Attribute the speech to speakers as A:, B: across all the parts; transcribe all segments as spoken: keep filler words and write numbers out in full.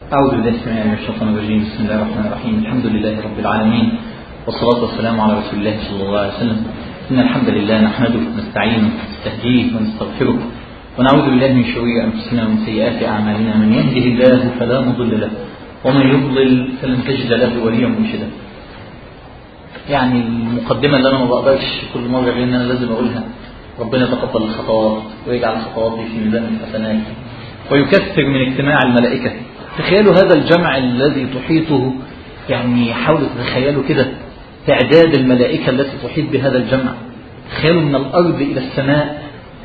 A: أعوذ بالله السميع من الشيطان الرجيم. بسم الله الرحمن الرحيم. الحمد لله رب العالمين، والصلاة والسلام على رسول الله صلى الله عليه وسلم. إن الحمد لله نحمده ونستعينه ونستهديه ونستغفره ونعوذ بالله من شرور أنفسنا ومن سيئات أعمالنا. من يهده الله فلا مضل له ومن يضلل فلن تجد له وليا مرشدا. يعني المقدمة اللي أنا ما بقدرش كل مرة غير إن أنا لازم أقولها: ربنا يتقبل الخطوات ويجعل خطواتي في ميزان الحسنات ويكثر من اجتماع الملائكة. تخيلوا هذا الجمع الذي تحيطه، يعني حاولوا تتخيلوا كده تعداد الملائكة التي تحيط بهذا الجمع. تخيلوا من الأرض إلى السماء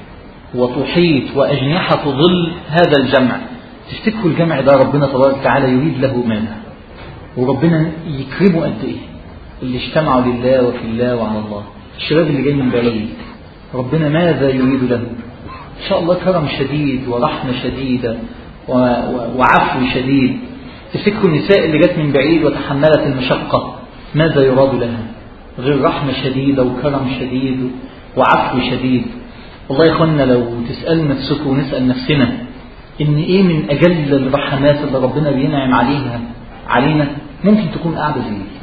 A: وتحيط وأجنحة ظل هذا الجمع. تفتكروا الجمع ده ربنا تبارك وتعالى يريد له ماذا؟ وربنا يكرمه قد إيه اللي اجتمعوا لله وفي الله وعلى الله. الشباب اللي جاي من بعيد ربنا ماذا يريد له؟ إن شاء الله كرم شديد ورحمة شديدة وعفو شديد. تفكروا النساء اللي جت من بعيد وتحملت المشقة ماذا يراد لها غير رحمة شديدة وكرم شديد وعفو شديد؟ والله يا اخوانا لو تسأل نفسكم ونسأل نفسنا ان ايه من اجل الرحمات اللي ربنا بينعم عليها علينا ممكن تكون قاعدة زي دي،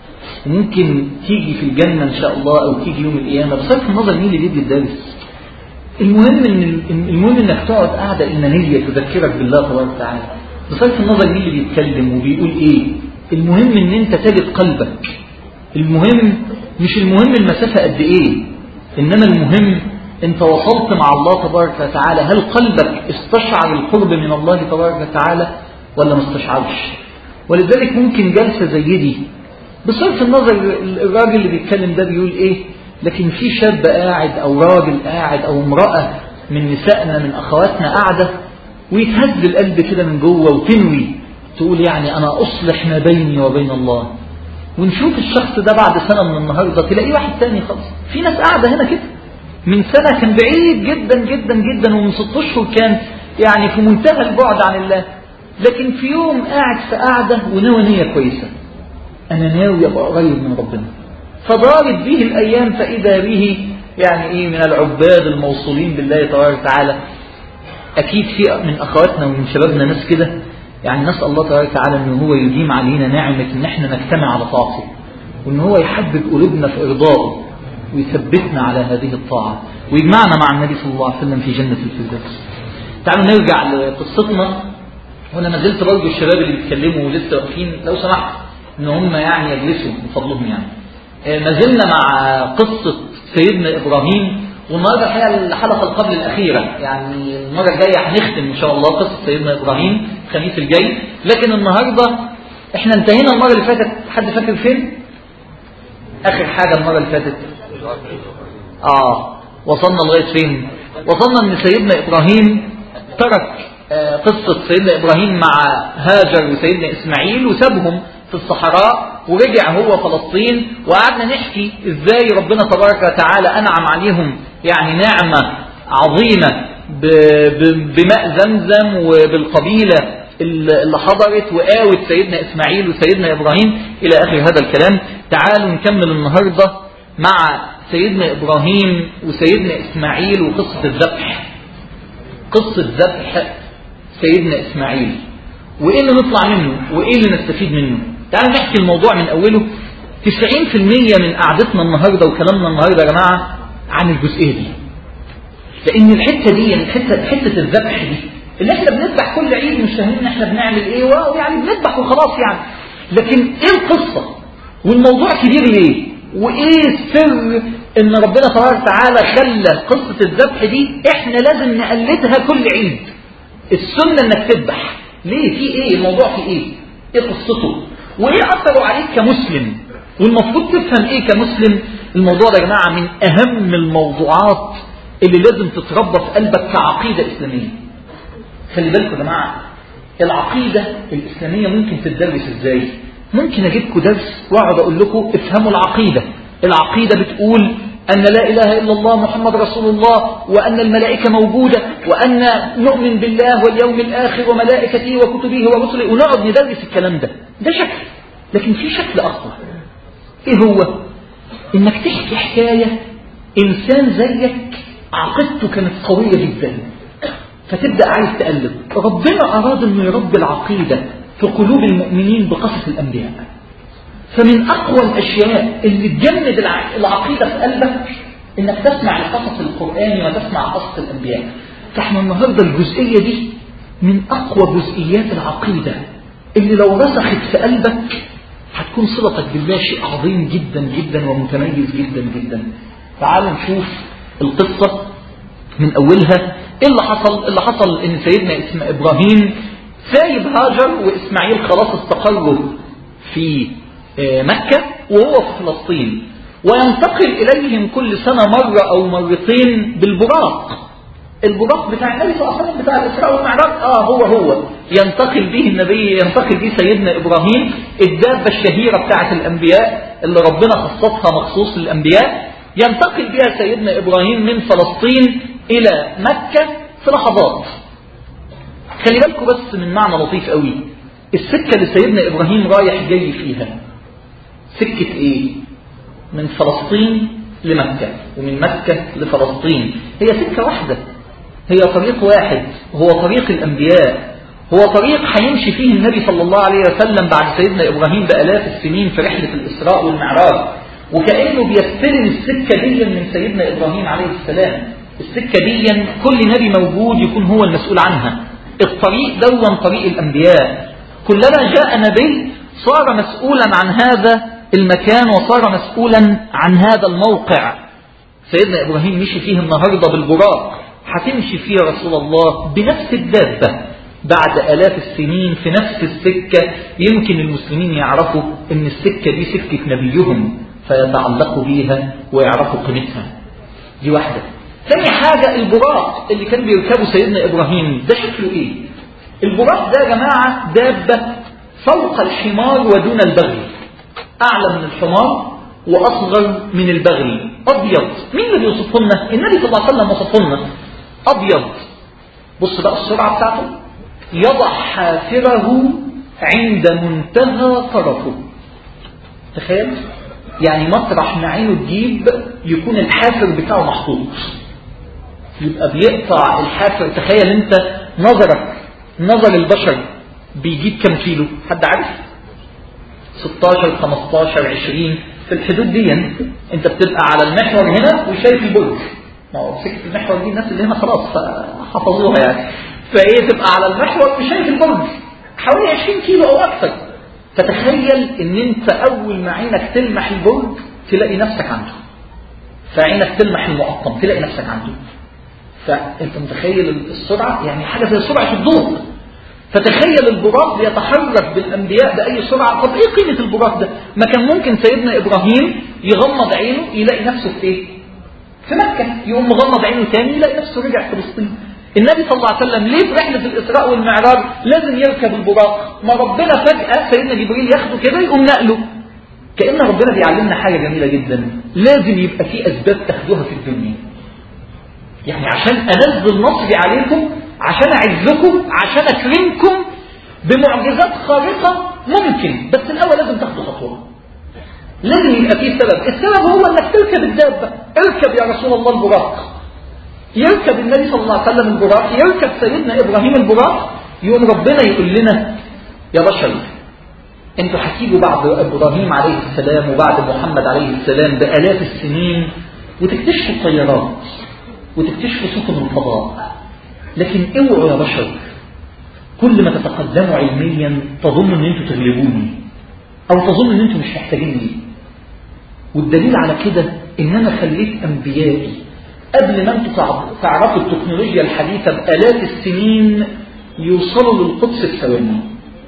A: وممكن تيجي في الجنة ان شاء الله او تيجي يوم القيامة. بصرف النظر مين اللي بيدي الدرس، المهم ان المهم انك تقعد قاعده ايمانيه تذكرك بالله تبارك وتعالى. بصرف النظر مين اللي بيتكلم وبيقول ايه، المهم ان انت تجد قلبك. المهم مش المهم المسافه قد ايه، انما المهم انت وصلت مع الله تبارك وتعالى. هل قلبك استشعر القرب من الله تبارك وتعالى ولا ما استشعرش؟ ولذلك ممكن جلسه زي دي بصرف النظر الراجل اللي بيتكلم ده بيقول ايه، لكن في شاب قاعد أو راجل قاعد أو امرأة من نسائنا من أخواتنا قاعدة ويتهز القلب كده من جوه وتنوي تقول يعني أنا أصلح ما بيني وبين الله. ونشوف الشخص ده بعد سنة من النهاردة تلاقيه واحد تاني خالص. في ناس قاعدة هنا كده من سنة كان بعيد جدا جدا جدا، ومن ست أشهر كان يعني في منتهى البعد عن الله، لكن في يوم قاعد في قاعدة ونوى نية كويسة، أنا ناوي أبقى قريب من ربنا. فضارت به الأيام فإذا به يعني إيه من العباد الموصولين بالله تبارك وتعالى. أكيد في من أخواتنا ومن شبابنا ناس كده، يعني نسأل الله تبارك وتعالى أنه هو يديم علينا نعمة أن احنا نجتمع على طاعته، وأن هو يحبب قلوبنا في إرضائه ويثبتنا على هذه الطاعة ويجمعنا مع النبي صلى الله عليه وسلم في جنة الفردوس. تعالوا نرجع لقصتنا. وأنا ما زلت برضه الشباب اللي بيتكلموا ولسه واقفين لو سمحت أن هم يعني يجلسوا من فضلهم. يعني ما زلنا مع قصة سيدنا إبراهيم، والنهاردة هي الحلقة القبل الأخيرة، يعني المرة الجاية هنختم إن شاء الله قصة سيدنا إبراهيم الخميس الجاي. لكن النهاردة إحنا انتهينا المرة اللي فاتت، حد فاكر فين؟ آخر حاجة المرة اللي فاتت آه وصلنا لغاية فين؟ وصلنا إن سيدنا إبراهيم ترك آه قصة سيدنا إبراهيم مع هاجر وسيدنا إسماعيل وسابهم في الصحراء ورجع هو فلسطين، وقعدنا نحكي ازاي ربنا تبارك وتعالى انعم عليهم يعني نعمة عظيمة بماء زمزم وبالقبيلة اللي حضرت وقاوت سيدنا اسماعيل وسيدنا ابراهيم الى اخر هذا الكلام. تعالوا نكمل النهاردة مع سيدنا ابراهيم وسيدنا اسماعيل وقصة الذبح. قصة ذبح سيدنا اسماعيل وايه اللي نطلع منه وايه اللي نستفيد منه. تعالوا نحكي الموضوع من أوله. تسعين في المية من قعدتنا النهاردة وكلامنا النهاردة يا جماعة عن الجزئية دي، لأن الحتة دي يعني حتة, حتة الذبح دي اللي احنا بنذبح كل عيد مش فاهمين احنا بنعمل ايه، ويعني بنذبح وخلاص يعني. لكن ايه القصة والموضوع كبير ليه، وايه السر ان ربنا تبارك وتعالى خلى قصة الذبح دي احنا لازم نقلدها كل عيد. السنة انك تذبح ليه، في ايه الموضوع، في ايه ايه قصته، وايه اثره عليك كمسلم، والمفروض تفهم ايه كمسلم. الموضوع ده يا جماعه من اهم الموضوعات اللي لازم تتربى في قلبك كعقيده اسلاميه. خلي بالكم يا جماعه، العقيده الاسلاميه ممكن تدرس ازاي. ممكن اجيبكم درس واقعد اقول لكم افهموا العقيده. العقيده بتقول أن لا إله إلا الله محمد رسول الله، وأن الملائكة موجودة، وأن نؤمن بالله واليوم الآخر وملائكته وكتبه ورسله، ونقعد ندرس الكلام ده. ده شكل، لكن في شكل أخر. إيه هو؟ إنك تحكي حكاية إنسان زيك عقيدته كانت قوية جدا، فتبدأ عايز تقلب. ربنا أراد أنه يربي العقيدة في قلوب المؤمنين بقصص الأنبياء. فمن أقوى الأشياء اللي تجمد العقيدة في قلبك إنك تسمع القصص القرآني وتسمع قصص الأنبياء. فإحنا النهاردة الجزئية دي من أقوى جزئيات العقيدة اللي لو رسخت في قلبك هتكون صلتك بالله شيء عظيم جدا جدا ومتميز جدا جدا. تعالوا نشوف القصة من أولها. إيه اللي حصل؟ اللي حصل إن سيدنا اسم إبراهيم سايب هاجر وإسماعيل خلاص استقروا في مكة وهو في فلسطين، وينتقل إليهم كل سنة مرة أو مرتين بالبراق. البراق بتاع النبي صلى الله عليه وسلم بتاع الإسراء والمعراج آه هو هو ينتقل به النبي، ينتقل به سيدنا إبراهيم الدابة الشهيرة بتاعة الأنبياء اللي ربنا خصصها مخصوص للأنبياء. ينتقل بها سيدنا إبراهيم من فلسطين إلى مكة في لحظات. خلي بالكم بس من معنى لطيف قوي. السكة اللي سيدنا إبراهيم رايح جاي فيها سكة إيه؟ من فلسطين لمكة ومن مكة لفلسطين. هي سكة واحدة، هي طريق واحد، هو طريق الأنبياء، هو طريق هيمشي فيه النبي صلى الله عليه وسلم بعد سيدنا إبراهيم بآلاف السنين في رحلة الإسراء والمعراج. وكأنه بيستلم السكة دي من سيدنا إبراهيم عليه السلام. السكة دي كل نبي موجود يكون هو المسؤول عنها. الطريق دون طريق الأنبياء. كلما جاء نبي صار مسؤولا عن هذا المكان وصار مسؤولا عن هذا الموقع. سيدنا إبراهيم مشي فيه النهاردة بالبراق، هتمشي فيه رسول الله بنفس الدابة بعد آلاف السنين في نفس السكة. يمكن المسلمين يعرفوا ان السكة دي سكة نبيهم فيتعلقوا بيها ويعرفوا قيمتها. دي واحدة. ثاني حاجة البراق اللي كان بيركبه سيدنا إبراهيم ده شكله ايه؟ البراق ده يا جماعة دابة فوق الحمار ودون البغل، أعلى من الحمار وأصغر من البغل، أبيض. مين اللي بيوصفه لنا؟ النبي صلى الله عليه وسلم وصفه لنا أبيض. بص بقى السرعة بتاعته، يضع حافره عند منتهى طرفه. تخيل يعني مطرح ما عينه تجيب يكون الحافر بتاعه محطوط، يبقى بيقطع الحافر. تخيل انت نظرك نظر البشر بيجيب كم كيلو؟ حد عارف؟ ستاشر خمستاشر عشرين في الحدود دي. انت بتبقى على المحور هنا وشايف البرج. ما هو سكة المحور دي الناس اللي هنا خلاص حفظوها يعني. فايه تبقى على المحور وشايف البرج حوالي عشرين كيلو او اكثر. فتخيل ان انت اول ما عينك تلمح البرج تلاقي نفسك عنده، فعينك تلمح المقطم تلاقي نفسك عنده. فانت متخيل السرعة يعني حاجة زي سرعة الضوء. فتخيل البراق بيتحرك بالأنبياء بأي سرعة. طب ايه قيمة البراق ده؟ ما كان ممكن سيدنا إبراهيم يغمض عينه يلاقي نفسه في ايه؟ في مكة، يقوم مغمض عينه تاني يلاقي نفسه رجع فلسطين. النبي صلى الله عليه وسلم ليه في رحلة الإسراء والمعراج لازم يركب البراق؟ ما ربنا فجأة سيدنا جبريل ياخده كده يقوم نقله. كأن ربنا بيعلمنا حاجة جميلة جدا، لازم يبقى في أسباب تاخدوها في الدنيا. يعني عشان أنزل نصري عليكم، عشان أعزكم، عشان أكرمكم بمعجزات خارقة ممكن، بس الأول لازم تاخدوا خطوة. لازم يبقى فيه سبب. السبب هو أنك تركب الدابة. اركب يا رسول الله البراق. يركب النبي صلى الله عليه وسلم البراق، يركب سيدنا إبراهيم البراق. يوم ربنا يقول لنا يا بشر انتوا هتيجوا بعد إبراهيم عليه السلام وبعد محمد عليه السلام بآلاف السنين وتكتشفوا الطيارات وتكتشفوا سفن الفضاء، لكن اوعوا يا بشر كل ما تتقدموا علميا تظنوا ان انتوا تغلبوني او تظنوا ان انتوا مش محتاجين لي. والدليل على كده ان انا خليت انبيائي قبل ما انتوا تعرفوا التكنولوجيا الحديثة بآلاف السنين يوصلوا للقدس في ثواني.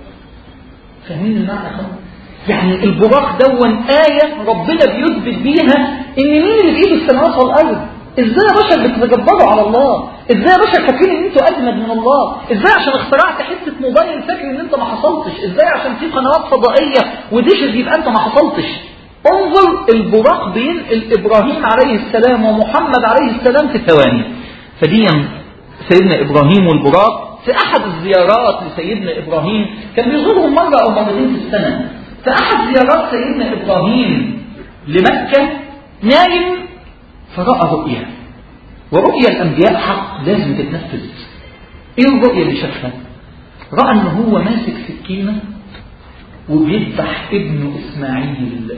A: فاهمين المعنى خالص؟ يعني البراق دون آية ربنا بيثبت بيها ان مين اللي بإيده السماوات والأرض. ازاي يا بشر بتتجبروا على الله؟ ازاي يا بشر فاكرين ان انتوا اجمد من الله؟ ازاي عشان اخترعت حته موبايل فاكر ان انت ما حصلتش؟ ازاي عشان في قنوات فضائيه وديشز يبقى انت ما حصلتش؟ انظر البراق بينقل ابراهيم عليه السلام ومحمد عليه السلام في ثواني. فدي سيدنا ابراهيم والبراق في احد الزيارات لسيدنا ابراهيم كان بيزورهم مره او مرتين في السنه. في احد زيارات سيدنا ابراهيم لمكه نايم فرأى رؤيا، ورؤيا الأنبياء حق لازم تتنفذ. إيه الرؤيا اللي شافها؟ رأى ان هو ماسك سكينة وبيذبح ابنه اسماعيل.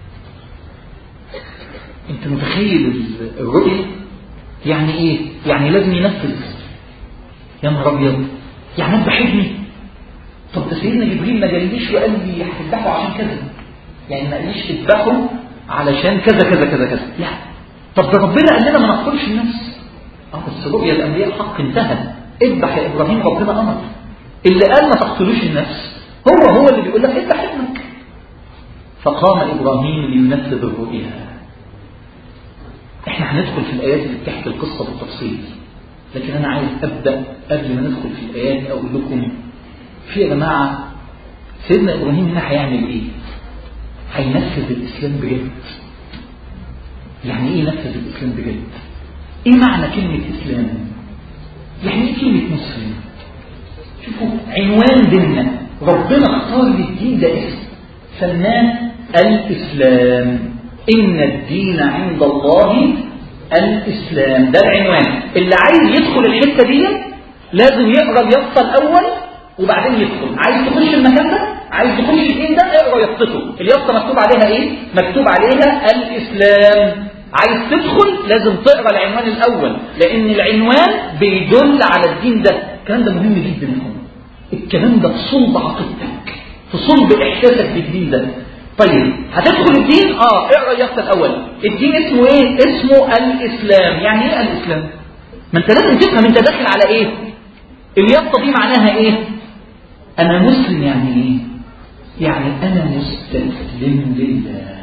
A: انت متخيل الرؤية؟ يعني ايه؟ يعني لازم ينفذ. يا نهار ابيض، يعني اذبح ابني؟ طب ده سيدنا جبريل ما جاليش وقال لي هتذبحه عشان كذا، يعني ما قاليش اذبحه علشان كذا كذا كذا كذا، لا. طب ده ربنا قال لنا ما نقتلش النفس. اه بس رؤيا الانبياء حق انتهى. اذبح يا ابراهيم، ربنا امر. اللي قال ما تقتلوش النفس هو هو اللي بيقول لك اذبح ابنك. فقام ابراهيم لينفذ الرؤيا. احنا هندخل في الايات اللي بتحكي القصه بالتفصيل، لكن انا عايز ابدا قبل ما ندخل في الايات اقول لكم في يا جماعه سيدنا ابراهيم هنا هيعمل ايه؟ هينفذ الاسلام بجد. يعني ايه ينفذ الاسلام بجد؟ ايه معنى كلمه اسلام؟ يعني ايه كلمه مسلم؟ شوفوا عنوان ديننا، ربنا اختار للدين ده اسم سماه الاسلام. ان الدين عند الله الاسلام، ده العنوان. اللي عايز يدخل الحته دي لازم يقرا اليافطه الاول وبعدين يدخل. عايز تخش المكان ده، عايز تخش الدين ده، اقرا يافطته. اليافطه مكتوب عليها ايه؟ مكتوب عليها الاسلام. عايز تدخل لازم تقرا العنوان الاول، لان العنوان بيدل على الدين ده. الكلام ده مهم جدا لكم. الكلام ده في صلب عقيدتك، في صلب احساسك بالدين ده. طيب هتدخل الدين، اه اقرا اليافطه الاول. الدين اسمه ايه؟ اسمه الاسلام. يعني ايه الاسلام؟ ما انت لازم تفهم انت داخل على ايه. اليافطه دي معناها ايه؟ انا مسلم. يعني ايه؟ يعني انا مستسلم لله.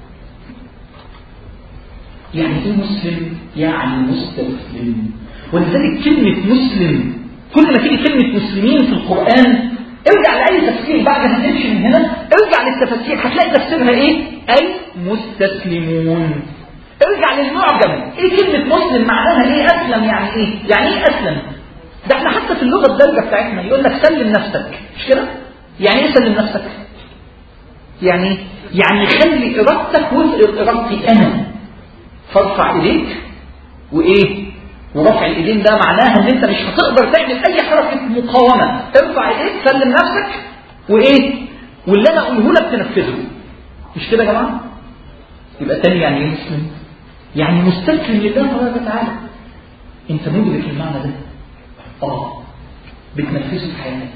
A: يعني ايه مسلم؟ يعني مستسلم. ولذلك كلمه مسلم كل ما تيجي كلمه مسلمين في القران ارجع لأي تفسير بعد ما تمشي من هنا، ارجع للتفسير هتلاقي تفسيرها ايه؟ أي مستسلمون. ارجع للمعجم، ايه كلمة مسلم معناها ايه؟ أسلم. يعني ايه؟ يعني ايه أسلم؟ ده احنا حتى في اللغة الدارجة بتاعتنا يقول لك سلم نفسك، مش كده؟ يعني ايه سلم نفسك؟ يعني يعني خلي إرادتك وفق إرادتي أنا. فارفع إيديك وإيه؟ ورفع الايدين ده معناها ان انت مش هتقدر تعمل اي حركه مقاومه. ارفع ايديك، سلم نفسك، وايه؟ واللي انا اقوله لك تنفذه. مش كده يا جماعه؟ يبقى تاني يعني ايه مسلم؟ يعني مستسلم لله تبارك وتعالى. انت مدرك المعنى ده؟ اه بتنفذه في حياتك.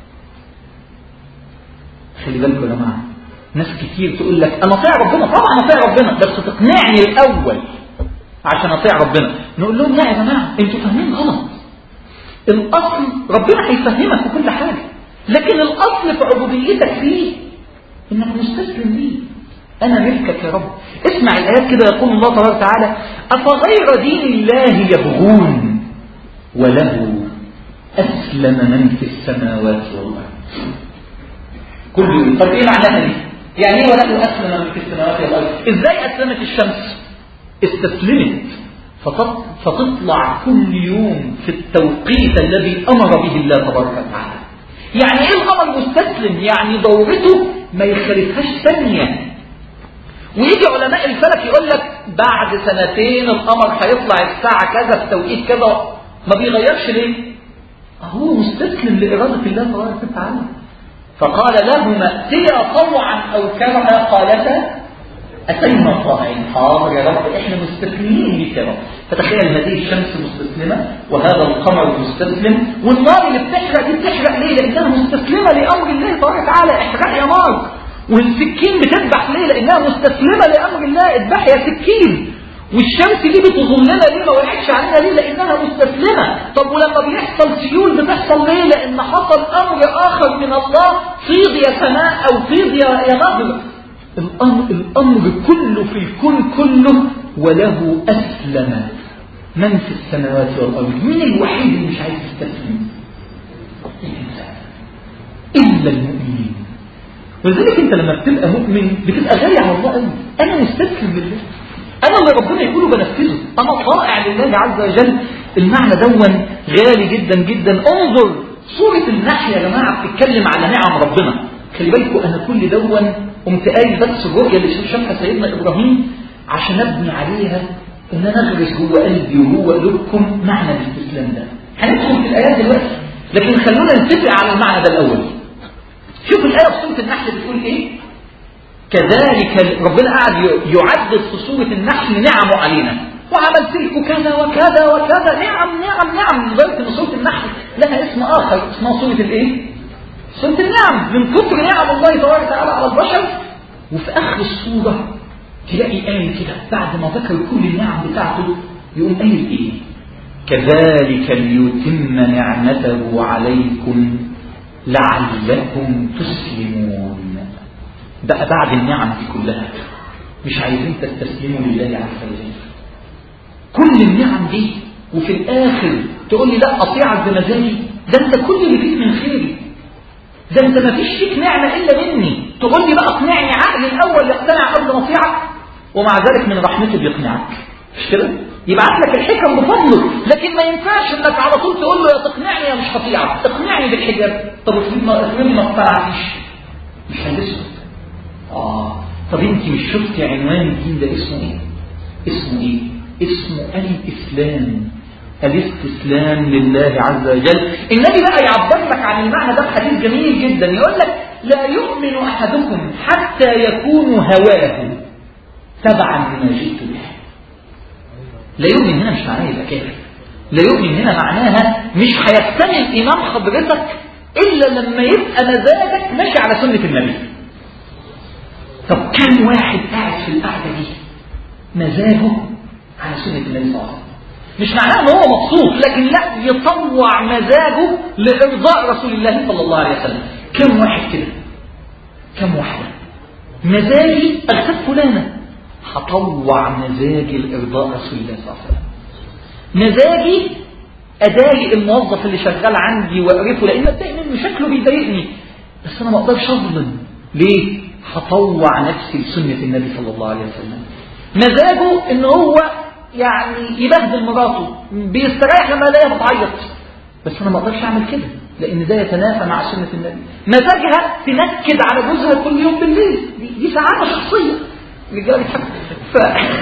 A: خلي بالكم يا جماعه، ناس كتير تقول لك انا اطيع ربنا. طبعا اطيع ربنا، بس تقنعني الاول عشان اطيع ربنا. نقول لهم لا يا جماعه، انتوا فاهمين غلط. الاصل ربنا هيفهمك في كل حاجه، لكن الاصل في عبوديتك فيه انك مستسلم ليه. انا ملكك يا رب. اسمع الايات كده، يقول الله تبارك وتعالى: افغير دين الله يبغون وله اسلم من في السماوات والارض. كل طب ايه معناها دي؟ يعني ايه وله اسلم من في السماوات والارض؟ ازاي اسلمت الشمس؟ استسلمت فتطلع كل يوم في التوقيت الذي أمر به الله تبارك وتعالى. يعني إيه القمر مستسلم؟ يعني دورته ما يخالفهاش ثانية. ويجي علماء الفلك يقول لك بعد سنتين القمر هيطلع الساعة كذا في توقيت كذا، ما بيغيرش ليه؟ هو مستسلم لإرادة الله تبارك وتعالى. فقال لهما ائتيا طوعا أو كرها قالتا أتينا طائعين. حاضر يا رب، احنا مستسلمين ليك يا رب. فتخيل هذه الشمس مستسلمة وهذا القمر مستسلم، والنار اللي بتحرق دي بتحرق ليه؟ لأنها مستسلمة لأمر الله تبارك وتعالى. احرق يا نار. والسكين بتذبح ليه؟ لأنها مستسلمة لأمر الله. اذبح يا سكين. والشمس دي بتظلنا ليه؟ ما وقعتش علينا ليه؟ لأنها مستسلمة. طب ولما بيحصل سيول بتحصل ليه؟ لأن حصل أمر آخر من الله. فيض يا سماء أو فيض يا نهر. الأمر, الأمر كله في الكون كله وله أسلم من في السماوات والأرض. مين الوحيد اللي مش عايز يستسلم؟ إلا المؤمنين. ولذلك أنت لما بتبقى مؤمن بتبقى غالي على الله قوي. أنا مستسلم لله، أنا اللي ربنا يقوله بنفذه، أنا طائع لله عز وجل. المعنى دون غالي جدا جدا. انظر سورة النحل يا جماعة بتتكلم على نعم ربنا. خلي بالكم أنا كل دون قمت قايل بس الرؤية اللي شافها سيدنا إبراهيم عشان أبني عليها إن أنا أغرس جوه قلبي وجوه قلوبكم معنى الاستسلام ده. هندخل في الآيات دلوقتي لكن خلونا نتفق على المعنى ده الأول. شوف الآية في سورة النحل بتقول إيه؟ كذلك ربنا قاعد يعدد في سورة النحل نعمه علينا، وعملت لكم كذا وكذا وكذا، نعم نعم نعم، لغاية ان سورة النحل لها اسم آخر اسمها سورة الإيه؟ سورة النعم، من كتر نعم الله تبارك وتعالى على البشر. وفي آخر السورة تلاقي آية كده بعد ما ذكر كل النعم بتاعته يقوم قايل إيه؟ كذلك ليتم نعمته عليكم لعلكم تسلمون. بقى بعد النعم دي كلها مش عايزين تستسلموا لله عز وجل، كل النعم دي وفي الآخر تقول لي لا أطيعك بمزاجي؟ ده أنت كل اللي فيك من خيري، ده أنت ما فيش فيك نعمة إلا مني، تقول لي بقى اقنعني عقلي الأول يقتنع قبل ما أطيعك؟ ومع ذلك من رحمته بيقنعك، مش كده؟ يبعت لك الحكم بفضله، لكن ما ينفعش انك على طول تقول له يا تقنعني يا مش هطيعك، اقنعني بالحجاب. طب افرض ما ما اقتنعتش مش هلبسه. اه طب انت مش شفتي عنوان الدين ده اسمه ايه؟ اسمه ايه؟ اسمه الاسلام، الاستسلام لله عز وجل. النبي بقى يعبر لك عن المعنى ده بحديث جميل جدا، يقول لك لا يؤمن احدكم حتى يكون هواه تبعا لما جئت به. لا يؤمن هنا مش معناه يبقى كافر، لا يؤمن هنا معناها مش هيكتمل ايمان حضرتك الا لما يبقى مزاجك ماشي على سنة النبي. طب كم واحد قاعد في القعدة دي مزاجه على سنة النبي صلى الله عليه وسلم؟ مش معناه ان هو مبسوط، لكن لا يطوع مزاجه لارضاء رسول الله صلى الله عليه وسلم. كم واحد كده؟ كم واحدة مزاجي اغتاب فلانة، هطوع مزاجي لارضاء رسول الله صلى الله عليه وسلم. مزاجي اضايق الموظف اللي شغال عندي واقرفه لان اتضايق منه شكله بيضايقني، بس انا ما اقدرش اظلم، ليه؟ هطوع نفسي لسنة النبي صلى الله عليه وسلم. مزاجه ان هو يعني يبهدل مراته، بيستريح لما الاقيها بتعيط، بس انا ما اقدرش اعمل كده لان ده يتنافى مع سنة النبي. مزاجها تنكد على جوزها كل يوم بالليل، دي, دي سعادة شخصية رجال ف...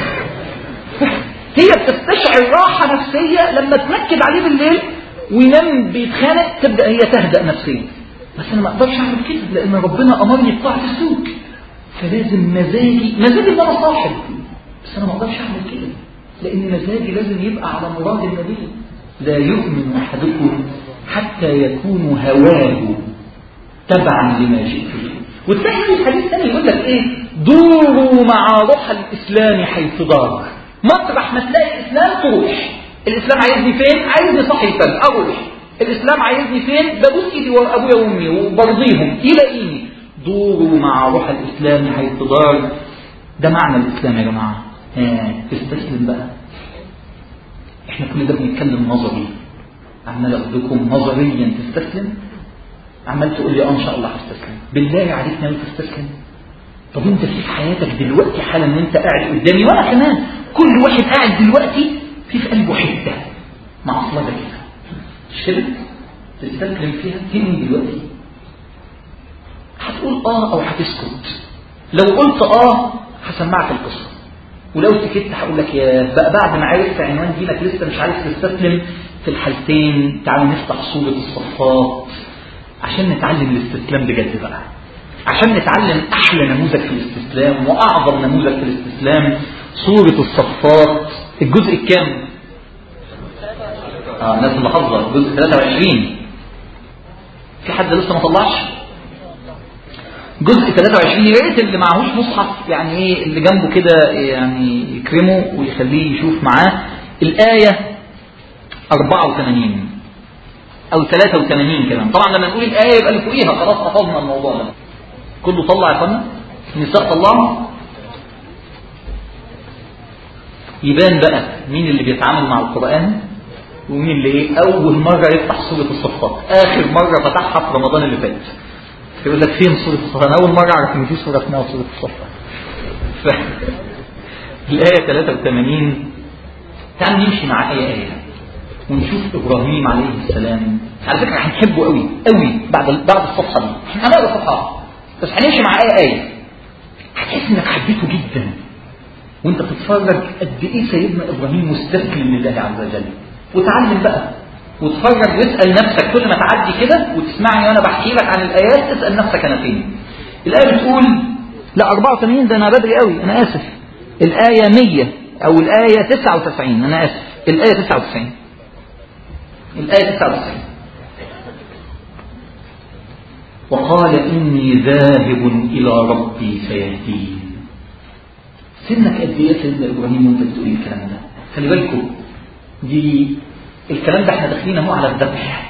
A: هي بتستشعر راحة نفسية لما تنكد عليه بالليل وينام بيتخانق، تبدأ هي تهدأ نفسيا. بس انا ما اقدرش اعمل كده لان ربنا امرني بطاعة السلوك، فلازم مزاجي مزاجي ان انا صاحب، بس انا ما اقدرش اعمل كده لان مزاجي لازم يبقى على مراد النبي. لا يؤمن احدكم حتى يكون هواه تبعا لما جئت به. والثاني الحديث الثاني يقول لك ايه؟ دوروا مع روح الاسلام حيث دار. مطرح ما تلاقي الاسلام تروح. الاسلام عايزني فين؟ عايزني صحي الفجر اروح. الاسلام عايزني فين؟ ببوس ايدي وابويا وامي وبرضيهم يلاقيني. دوروا مع روح الاسلام حيث دار. ده معنى الاسلام يا جماعه. ها تستسلم بقى. احنا كل ده بنتكلم نظري، عمال اقول لكم نظريا تستسلم، عمال تقول لي اه ان شاء الله هستسلم. بالله عليك ناوي تستسلم؟ طب انت في حياتك دلوقتي حالا ان انت قاعد قدامي وانا كمان كل واحد قاعد دلوقتي في في قلبه حته معصلجه كده، مش كده؟ تستسلم فيها فين دلوقتي؟ هتقول اه او هتسكت. لو قلت اه هسمعك القصه، ولو سكت هقول لك يا بقى بعد ما عرفت عنوان دينك لسه مش عايز تستسلم. في الحالتين تعالوا نفتح سورة الصفات عشان نتعلم الاستسلام بجد بقى، عشان نتعلم احلى نموذج في الاستسلام واعظم نموذج في الاستسلام. سورة الصفات الجزء الكام؟ اه الناس اللي حافظه الجزء ثلاثة وعشرين. في حد لسه ما طلعش جزء ثلاثة وعشرين؟ يا ريت اللي معهوش مصحف يعني ايه اللي جنبه كده يعني يكرمه ويخليه يشوف معاه الآية أربعة وثمانين أو ثلاثة وثمانين كمان. طبعا لما نقول الآية يبقى اللي فوقيها خلاص حفظنا الموضوع ده. كله طلع يا فندم؟ النساء طلعوا. يبان بقى مين اللي بيتعامل مع القرآن ومين اللي ايه أول مرة يفتح سورة الصفات. آخر مرة فتحها في رمضان اللي فات. يقول لك فين سورة الصفات؟ أنا أول مرة أعرف إن في سورة اسمها سورة الصفات. ف... الآية ثلاثة وثمانين. تعال نمشي مع آية آية ونشوف إبراهيم عليه السلام. على فكرة هنحبه قوي قوي بعد بعد الصفحة دي. احنا هنقرا صفحة بس هنمشي مع آية آية. هتحس إنك حبيته جدا وأنت بتتفرج قد إيه سيدنا إبراهيم مستسلم لله عز وجل. وتعلم بقى وتفرج واسأل نفسك كل ما تعدي كده وتسمعني وأنا بحكي لك عن الآيات، اسأل نفسك أنا فين. الآية بتقول لا أربعة وثمانين، ده أنا بدري قوي، أنا آسف. الآية مية أو الآية تسعة وتسعين، أنا آسف، الآية تسعة وتسعين، الآية تسعة وتسعين. وقال إني ذاهب إلى ربي سيهدين. سنك قد ايه سيدنا إبراهيم وانت بتقول الكلام ده؟ خلي بالكم دي الكلام ده احنا داخلين اهو على الذبح،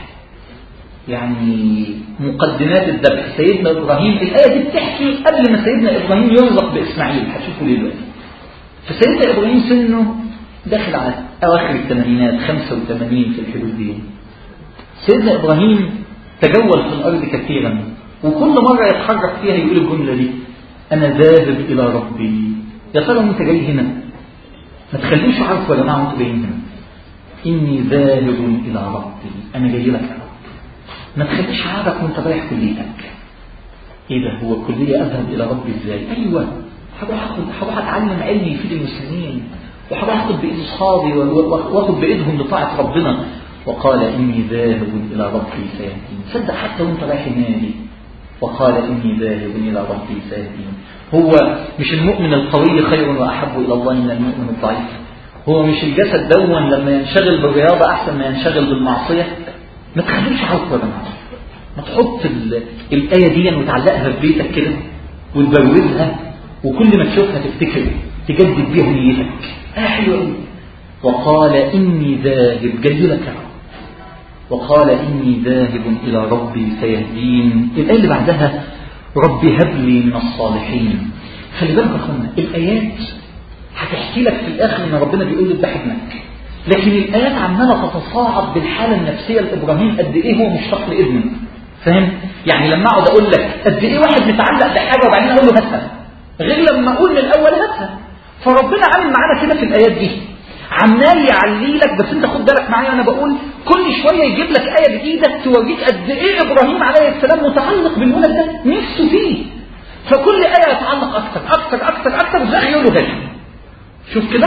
A: يعني مقدمات الذبح. سيدنا إبراهيم الآية دي بتحكي قبل ما سيدنا إبراهيم يرزق بإسماعيل، هتشوفوا ليه دلوقتي. فسيدنا إبراهيم سنه داخل على أواخر الثمانينات، خمسة وثمانين في الحدود دي. سيدنا إبراهيم تجول في الأرض كثيرا، وكل مرة يتحرك فيها يقول الجملة دي: أنا ذاهب إلى ربي. يا ترى أنت جاي هنا؟ ما تخليش عارفوا يا جماعة أنتوا جايين هنا. إني ذاهب إلى ربي، أنا جاي لك يا رب. ما تخليش عارف وأنت رايح كليتك. إيه ده؟ هو الكلية أذهب إلى ربي إزاي؟ أيوه، هروح أتعلم علم يفيد المسلمين، وهروح أخذ بإيد أصحابي وأخذ بإيدهم لطاعة ربنا. وقال إني ذاهب إلى ربي سيهدين. صدق حتى وأنت رايح النادي. وقال إني ذاهب إلى ربي سيهدين. هو مش المؤمن القوي خير وأحب إلى الله من المؤمن الضعيف؟ هو مش الجسد دون لما ينشغل بالرياضة أحسن ما ينشغل بالمعصية؟ ما تخليش عارفه يا جماعة. ما تحط الآية دي وتعلقها في بيتك كده وتبروزها، وكل ما تشوفها تفتكر تجدد بيها نيتك. آه حلوة قوي. وقال إني ذاهب، جاي لك يا رب. وقال إني ذاهب إلى ربي سيهدين. الآية اللي بعدها: رب هب لي من الصالحين. خلي بالك يا اخوانا، الآيات هتحكي لك في الآخر إن ربنا بيقول لك ده ابنك، لكن الآيات عمالة تتصاعد بالحالة النفسية لإبراهيم قد إيه هو مشتاق لابنه. فاهم؟ يعني لما أقعد أقول لك قد إيه واحد متعلق بحاجة وبعدين أقول له هاتها، غير لما أقول من الأول هاتها. فربنا عامل معانا كده في الآيات دي، عمال يعلي لك. بس انت خد بالك معايا، انا بقول كل شويه يجيب لك ايه جديده توريك قد ايه ابراهيم عليه السلام متعلق بالولد ده، نفسه فيه. فكل ايه يتعلق اكثر اكثر اكثر اكثر، وفي الاخر يقول له هات. شوف كده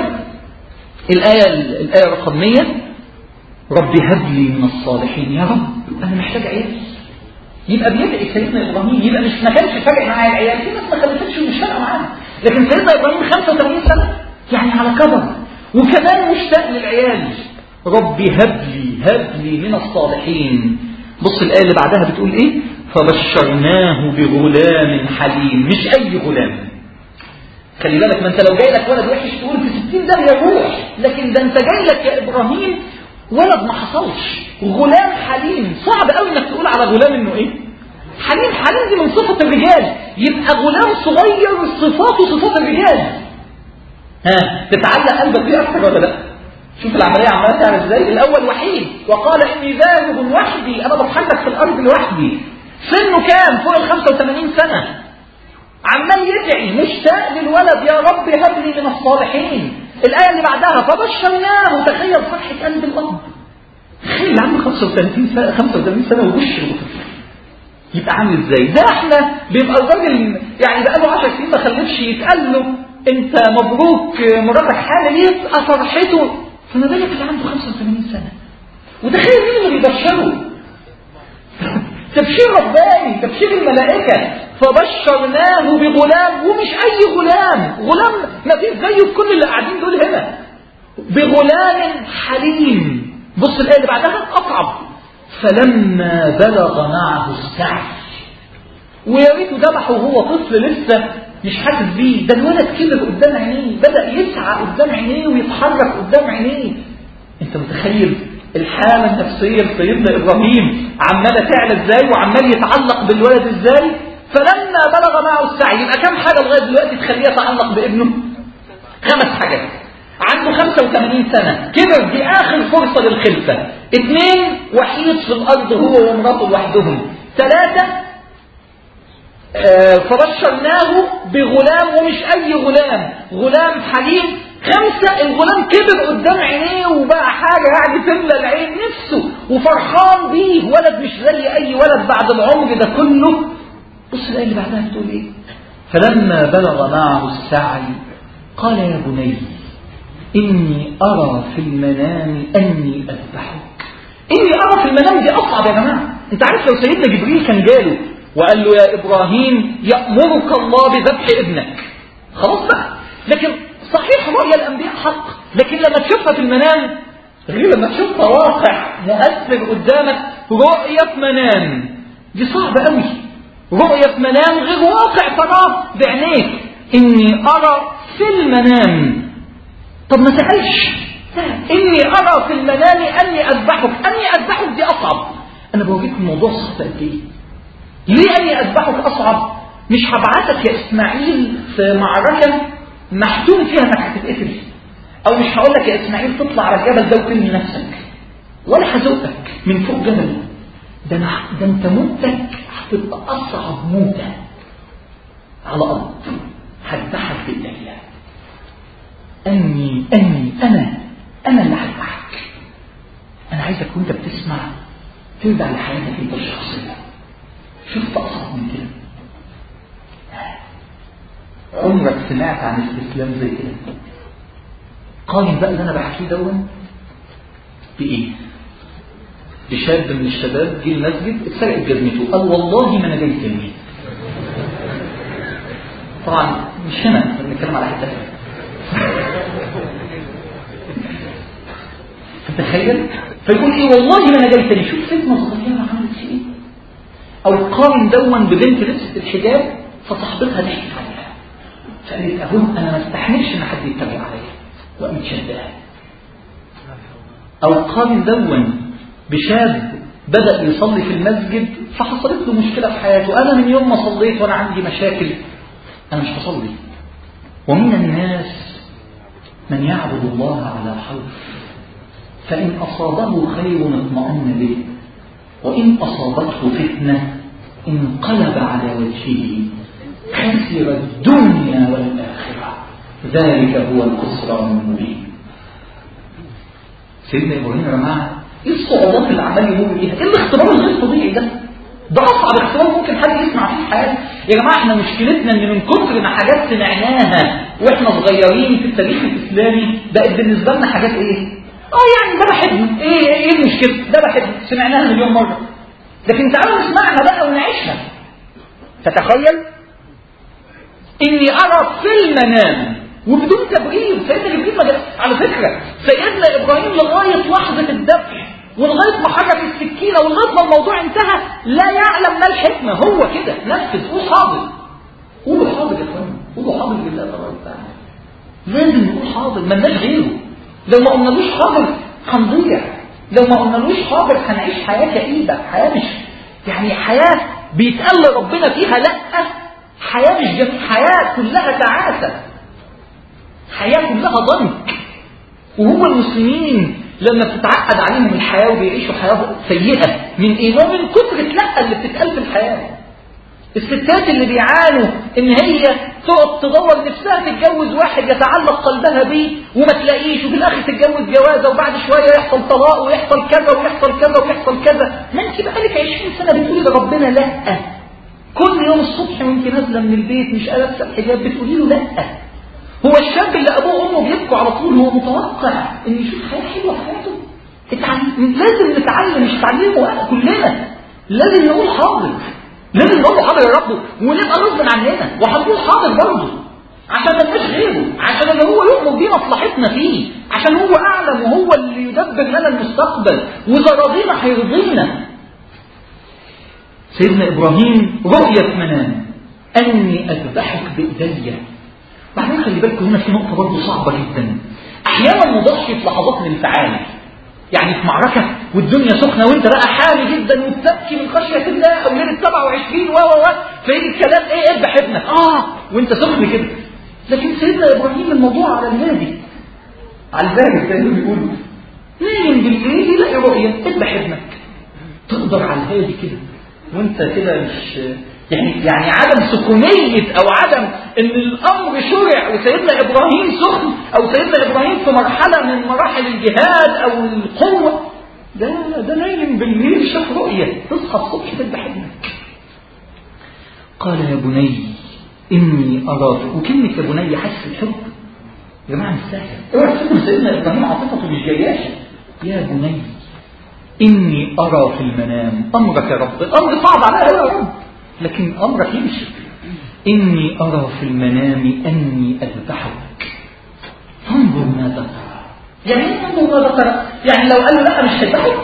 A: الايه الايه رقم مية: رب هب لي من الصالحين. يا رب انا محتاج عيال. يبقى بيدعي سيدنا ابراهيم، يبقى مش ما كانش فارق معاه العيال، في ناس ما خلفتش ومش فارقه معانا، لكن سيدنا ابراهيم خمسة وثمانين سنه يعني على كبر، وكمان مشتاق للعيال. رب هب لي هب لي من الصالحين. بص الآية اللي بعدها بتقول إيه: فبشرناه بغلام حليم. مش أي غلام، خلي بالك، ما أنت لو جاي لك ولد وحش تقول في ستين ده يروح، لكن ده أنت جاي لك يا إبراهيم ولد ما حصلش، غلام حليم. صعب قوي إنك تقول على غلام إنه إيه؟ حليم. حليم دي من صفة الرجال، يبقى غلام صغير صفاته صفات الرجال. ها تتعلق قلبك بيه أكثر ولا لا؟ شوف العملية عمالة تعمل ازاي. الأول وحيد، وقال إني ذاهب وحدي، أنا بتحرك في الأرض لوحدي. سنه كام؟ فوق ال خمسة وثمانين سنة، عمال يدعي مشتاق للولد. يا رب هب لي من الصالحين. الآية اللي بعدها: فبشرناه. تخيل فرحة قلب الأب. تخيل عنده خمسة وثلاثين سنة خمسة وثمانين سنة وبشر بطفل، يبقى عامل ازاي؟ ده احنا بيبقى الراجل يعني بقاله عشر سنين ما خلفش يتقال له انت مبروك مراتك حامل، يبقى فرحته. فما بالك اللي عنده خمسة وثمانين سنة؟ وتخيل مين اللي بيبشره؟ تبشير رباني، تبشير الملائكة. فبشرناه بغلام، ومش أي غلام، غلام ما فيش زيه في كل اللي قاعدين دول هنا، بغلام حليم. بص الآية اللي بعدها أصعب: فلما بلغ معه السعي. ويا ريته ذبحه وهو طفل لسه مش حاسس بيه، ده الولد كبر قدام عينيه، بدأ يسعى قدام عينيه ويتحرك قدام عينيه. انت متخيل الحالة النفسية لسيدنا إبراهيم عمالة تعلى ازاي، وعمال يتعلق بالولد ازاي؟ فلما بلغ معه السعي. يبقى كم حاجة لغاية دلوقتي تخليه يتعلق بابنه؟ خمس حاجات. عنده خمسة وثمانين سنة، كبر، دي آخر فرصة للخلفة. اثنين، وحيد في الأرض هو ومراته لوحدهم. ثلاثة، آه فبشرناه بغلام، ومش أي غلام، غلام حليم. خمسة، الغلام كبر قدام عينيه وبقى حاجة يعني تملى العين نفسه وفرحان بيه، ولد مش زي أي ولد بعد العمر ده كله. بص الآية اللي بعدها بتقول إيه: فلما بلغ معه السعي قال يا بني إني أرى في المنام أني أذبحك إني أرى في المنام دي أصعب يا جماعة. أنت عارف لو سيدنا جبريل كان جاله وقال له يا إبراهيم يأمرك الله بذبح ابنك، خلاص بقى. لكن صحيح رؤيا الأنبياء حق، لكن لما تشوفها في المنام غير لما تشوفها واقع مؤثر قدامك. رؤية في منام دي صعبة قوي. رؤية في منام غير واقع تراه بعينيك. إني أرى في المنام. طب ما سألش إني أرى في المنام أني أذبحك. أني أذبحك دي أصعب. أنا بوريك الموضوع صعب قد إيه. ليه أني أذبحك أصعب؟ مش هبعتك يا إسماعيل في معركة محتوم فيها إنك هتتقتل، أو مش هقول لك يا إسماعيل تطلع على الجبل ده وترمي نفسك، ولا هزقك من فوق جبل. ده, ده أنت موتك هتبقى أصعب موتة على الأرض. هذبحك بالله. أني أني أنا أنا اللي هذبحك. أنا عايزك وأنت بتسمع ترجع لحياتك أنت الشخصية. شفت أصعب من كده؟ عمرك سمعت عن الاستسلام زي كده؟ قارن بقى اللي أنا بحكيه دون بإيه؟ بشاب من الشباب جه المسجد اتسرقت جزمته، قال والله ما أنا جاي تاني. طبعا مش هنا بنتكلم على حتة تتخيل؟ فيقول ايه والله ما انا جاي تاني. شوف فتنه صغيره عملت ايه. او القارن دون ببنت لبست الحجاب فصاحبتها ضحكت عليها فقالت اهو انا ما استحملش ان حد يتبع عليا وقامت شدها. او القارن دون بشاب بدأ يصلي في المسجد فحصلت له مشكلة في حياته. انا من يوم ما صليت وانا عندي مشاكل انا مش هصلي. ومن الناس من يعبد الله على حرف فإن أصابه خير اطمأن به وإن أصابته فتنة انقلب على وجهه خسر الدنيا والآخرة ذلك هو الخسران المبين. سيدنا إبراهيم يا جماعة إيه الصعوبات اللي عمال يمر بيها؟ إيه الاختبار الغير طبيعي ده؟ ده أصعب اختبار ممكن حد يسمع فيه حياته. يا جماعة احنا مشكلتنا إن من كثر ما حاجات سمعناها وإحنا صغيرين في التاريخ الإسلامي بقت بالنسبة لنا حاجات إيه؟ اه يعني ده بحبه. ايه ايه المشكله؟ ده بحبه سمعناها مليون مره. لكن تعالوا نسمعنا بقى ونعيشها. تتخيل اني ارى في المنام وبدون تبرير. سيدنا جبريل على فكره سيدنا ابراهيم لغايه لحظه الذبح ولغايه ما حرك السكينه ولغايه ما الموضوع انتهى لا يعلم ما الحكمه. هو كده نفذ. قول حاضر. قولوا حاضر يا اخوان. قولوا حاضر بالله تبارك وتعالى. لازم نقول حاضر مالناش غيره. لو ما قلنالوش حاضر هنضيع. لو ما قلنالوش حاضر هنعيش حياة كئيبة. حياة مش يعني حياة بيتقل ربنا فيها. لا حياة مش جميل. حياة كلها تعاسة. حياة كلها ضنك. وهو المسلمين لما بتتعقد عليهم الحياة وبيعيشوا حياة سيئة من ايه؟ من كثرة لا اللي بتتقل في الحياة. الستات اللي بيعانوا ان هي تقعد تدور نفسها تتجوز واحد يتعلق قلبها بيه وما تلاقيش وفي الاخر تتجوز جوازه وبعد شويه يحصل طلاق ويحصل كذا ويحصل كذا ويحصل كذا. ما انت بقالك عشرين سنه بتقولي لربنا لا. كل يوم الصبح وانت نازله من البيت مش لابسه الحجاب بتقولي له لا. هو الشاب اللي ابوه وامه بيبكوا على طول هو متوقع ان يشوف حياه حلوه في حياته. لازم نتعلم. مش تعلمه كلنا. لازم نقول حاضر. لازم نقول حاضر يا رب ونبقى غصب عننا وهنقول حاضر برضه عشان ما نبقاش غيره. عشان اللي هو يؤمن بيه مصلحتنا فيه. عشان هو اعلم وهو اللي يدبر لنا المستقبل واذا رضينا هيرضينا. سيدنا ابراهيم رؤية منام اني اذبحك بايدي. بعدين خلي بالكم هنا في نقطه برضه صعبه جدا. احيانا نضحي في لحظات الانفعال. يعني في معركة والدنيا سخنة وانت بقى حامي جدا وبتبكي من خشية الله او ليلة سبعة وعشرين و و و فيجي الكلام ايه اذبح ابنك اه وانت سخن كده. لكن سيدنا ابراهيم الموضوع على الهادي على البارد زي ما بيقولوا. نايم بالليل يلاقي رؤية اذبح ابنك. تقدر على الهادي كده وانت كده مش يعني يعني عدم سكونية او عدم ان الامر شرع وسيدنا ابراهيم سخن او سيدنا ابراهيم في مرحلة من مراحل الجهاد او القوة. ده ده نايم بالليل شاف رؤية تصحى الصبح تذبح ابنك. قال يا بني اني اراك. وكلمة يا بني حس الحب يا جماعة مش سهلة. اوعى تفكروا سيدنا ابراهيم عاطفته مش جياشة. يا بني إني أرى في المنام. أمرك يا رب، الأمر صعب عليا يا رب لكن أمرك يمشي. إني أرى في المنام أني أذبحك فانظر ماذا ترى. يعني ايه فانظر ماذا ترى؟ يعني لو قال له لا مش هيذبحك،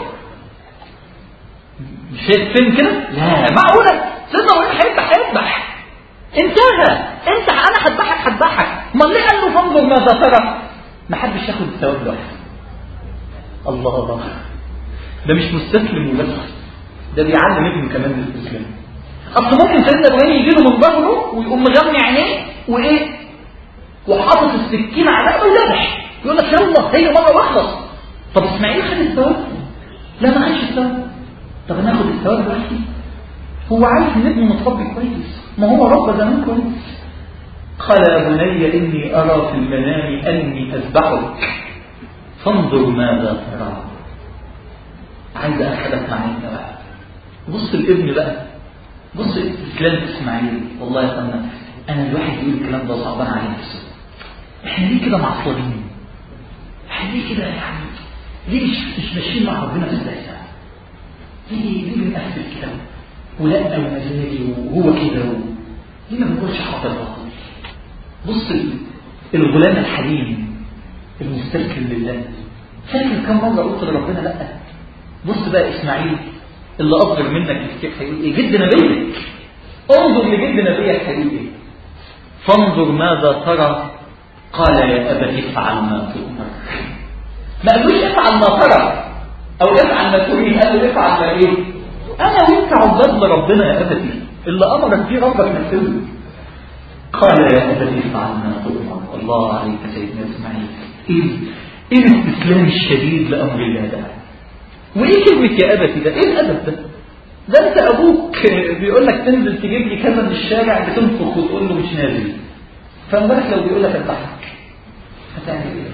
A: مش فين كده؟ لا معقولة سيدنا إبراهيم هيذبح هيذبح انتهى. انت انا هذبحك هذبحك. ما ليه قال له فانظر ماذا ترى؟ ما حدش ياخد الثواب لوحده. الله الله، ده مش مستسلم وبس، ده بيعلم ابنه كمان الاستسلام. اصل ممكن سيدنا ابراهيم يجي له من ظهره ويقوم مغمي عينيه وايه وحاطط السكين على رقبته وذبح، يقول لك يلا هي مره واخلص. طب اسماعيل خد الثواب؟ لا ما خدش الثواب. طب انا اخد الثواب لوحدي؟ هو عارف ان ابنه متربي كويس، ما هو ربى زمان كويس. قال يا بني اني ارى في المنام اني اذبحك فانظر ماذا ترى. عايز اخدك معايا بقى. بص الابن بقى، بص استسلام اسماعيل. والله يا اخوانا انا الواحد يقول الكلام ده صعبان عليه نفسه. احنا ليه كده معصلين؟ احنا ليه كده يعني؟ ليه مش مش ماشيين مع ربنا في السياسه؟ ليه ليه بنقفل كده ولا ومزاجي وهو كده؟ ليه ما بنقولش حاضر باطل؟ بص الغلام الحليم المستسلم لله، فاكر كم مره قلت لربنا لا؟ بص بقى اسماعيل اللي اصغر منك كتير هيقول ايه؟ جد نبيك، انظر لجد نبيك هيقول ايه. فانظر ماذا ترى. قال يا ابت افعل ما تؤمر. ما قالوش افعل ما ترى او افعل ما تريد، قال له افعل ما ايه؟ انا وانت عباد لربنا يا ابتي، اللي امرك بيه ربك نفذه. قال يا ابت افعل ما تؤمر. الله عليك سيدنا اسماعيل، ايه ايه الاستسلام الشديد لامر الله ده؟ وايه كلمه يا ابتي ده؟ ايه الادب ده؟ ده انت ابوك بيقول لك تنزل تجيب لي كذا من الشارع بتنفخ وتقول له مش نازل، فامبارح لو بيقول لك اذبحك هتعمل ايه؟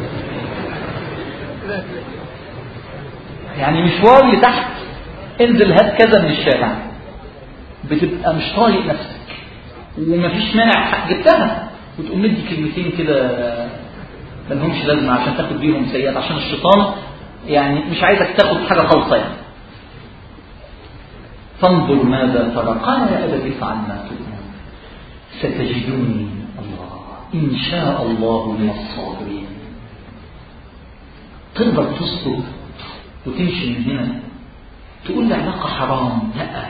A: يعني مشوار لتحت انزل هات كذا من الشارع، بتبقى مش طايق نفسك ومفيش مانع جبتها وتقوم مدي كلمتين كده ملهمش لازمه عشان تاخد بيهم سيئات، عشان الشيطان يعني مش عايزك تاخد حاجه خالصه يعني. فانظر ماذا ترى. قال يا ابت افعل ما تؤمر ستجدني الله ان شاء الله من الصابرين. تقدر تصبر وتمشي من هنا تقول لي علاقه حرام؟ لا.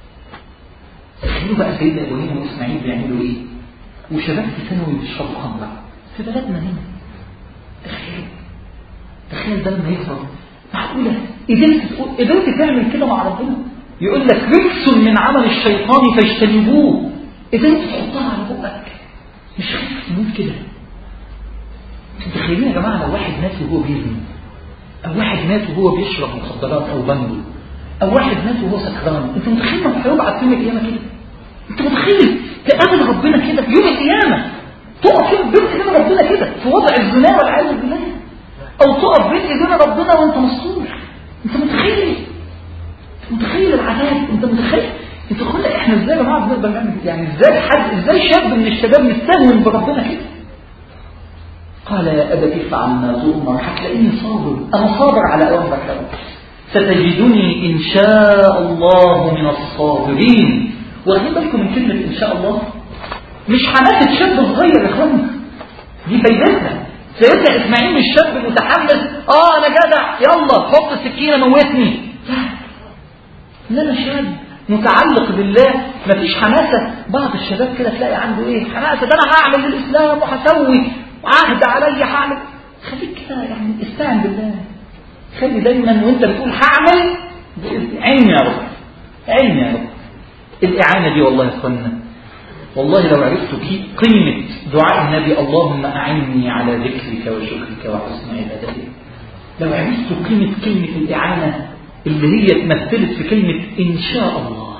A: تخيلوا بقى سيدنا ابراهيم واسماعيل بيعملوا ايه وشباب في ثانوي بيشربوا خمره في بلدنا هنا. تخيل تخيل ده لما يكبر معقوله قدرت قدرت تعمل كده مع ربنا؟ يقول لك رجس من عمل الشيطان فاجتنبوه، قدرت تحطها على بقك مش خايف تموت كده؟ تخيلين يا جماعه لو واحد مات وهو بيزني، او واحد مات وهو بيشرب مخدرات او بنجو، او واحد مات وهو سكران، انت متخيل انه هيبعت يوم القيامه كده؟ انت متخيل تقابل ربنا كده في يوم القيامه؟ تقف كده بين ايدين ربنا كده في وضع الزنا والعياذ بالله، او تقف بين ايدين ربنا وانت مسطور؟ انت متخيل؟ متخيل العذاب؟ انت متخيل؟ انت تقول لك احنا ازاي يا جماعه بنقدر نعمل يعني؟ ازاي حد ازاي شاب من الشباب مستهون بربنا كده؟ قال يا ابت افعل ما تؤمر هتلاقيني صابر، انا صابر على اوامرك يا رب. ستجدني ان شاء الله من الصابرين. واخدين بالكم من كلمه ان شاء الله؟ مش حماسه شاب صغير يا اخوانا، دي فايدتها. سيدنا اسماعيل مش شاب متحمس اه انا جدع يلا حط السكينه موتني، لا انا شاب متعلق بالله. مفيش حماسه. بعض الشباب كده تلاقي عنده ايه حماسه، ده انا هعمل للاسلام وهسوي عهد علي هعمل. خليك كده يعني استعن بالله. خلي دايما وانت بتقول هعمل علم يا رب، علم يا رب. الاعانه دي والله يا اخوانا، والله لو عرفتوا قيمه دعاء النبي اللهم اعني على ذكرك وشكرك وحسن عبادتك، لو عرفتوا قيمه كلمه الاعانه اللي هي تمثلت في كلمه ان شاء الله.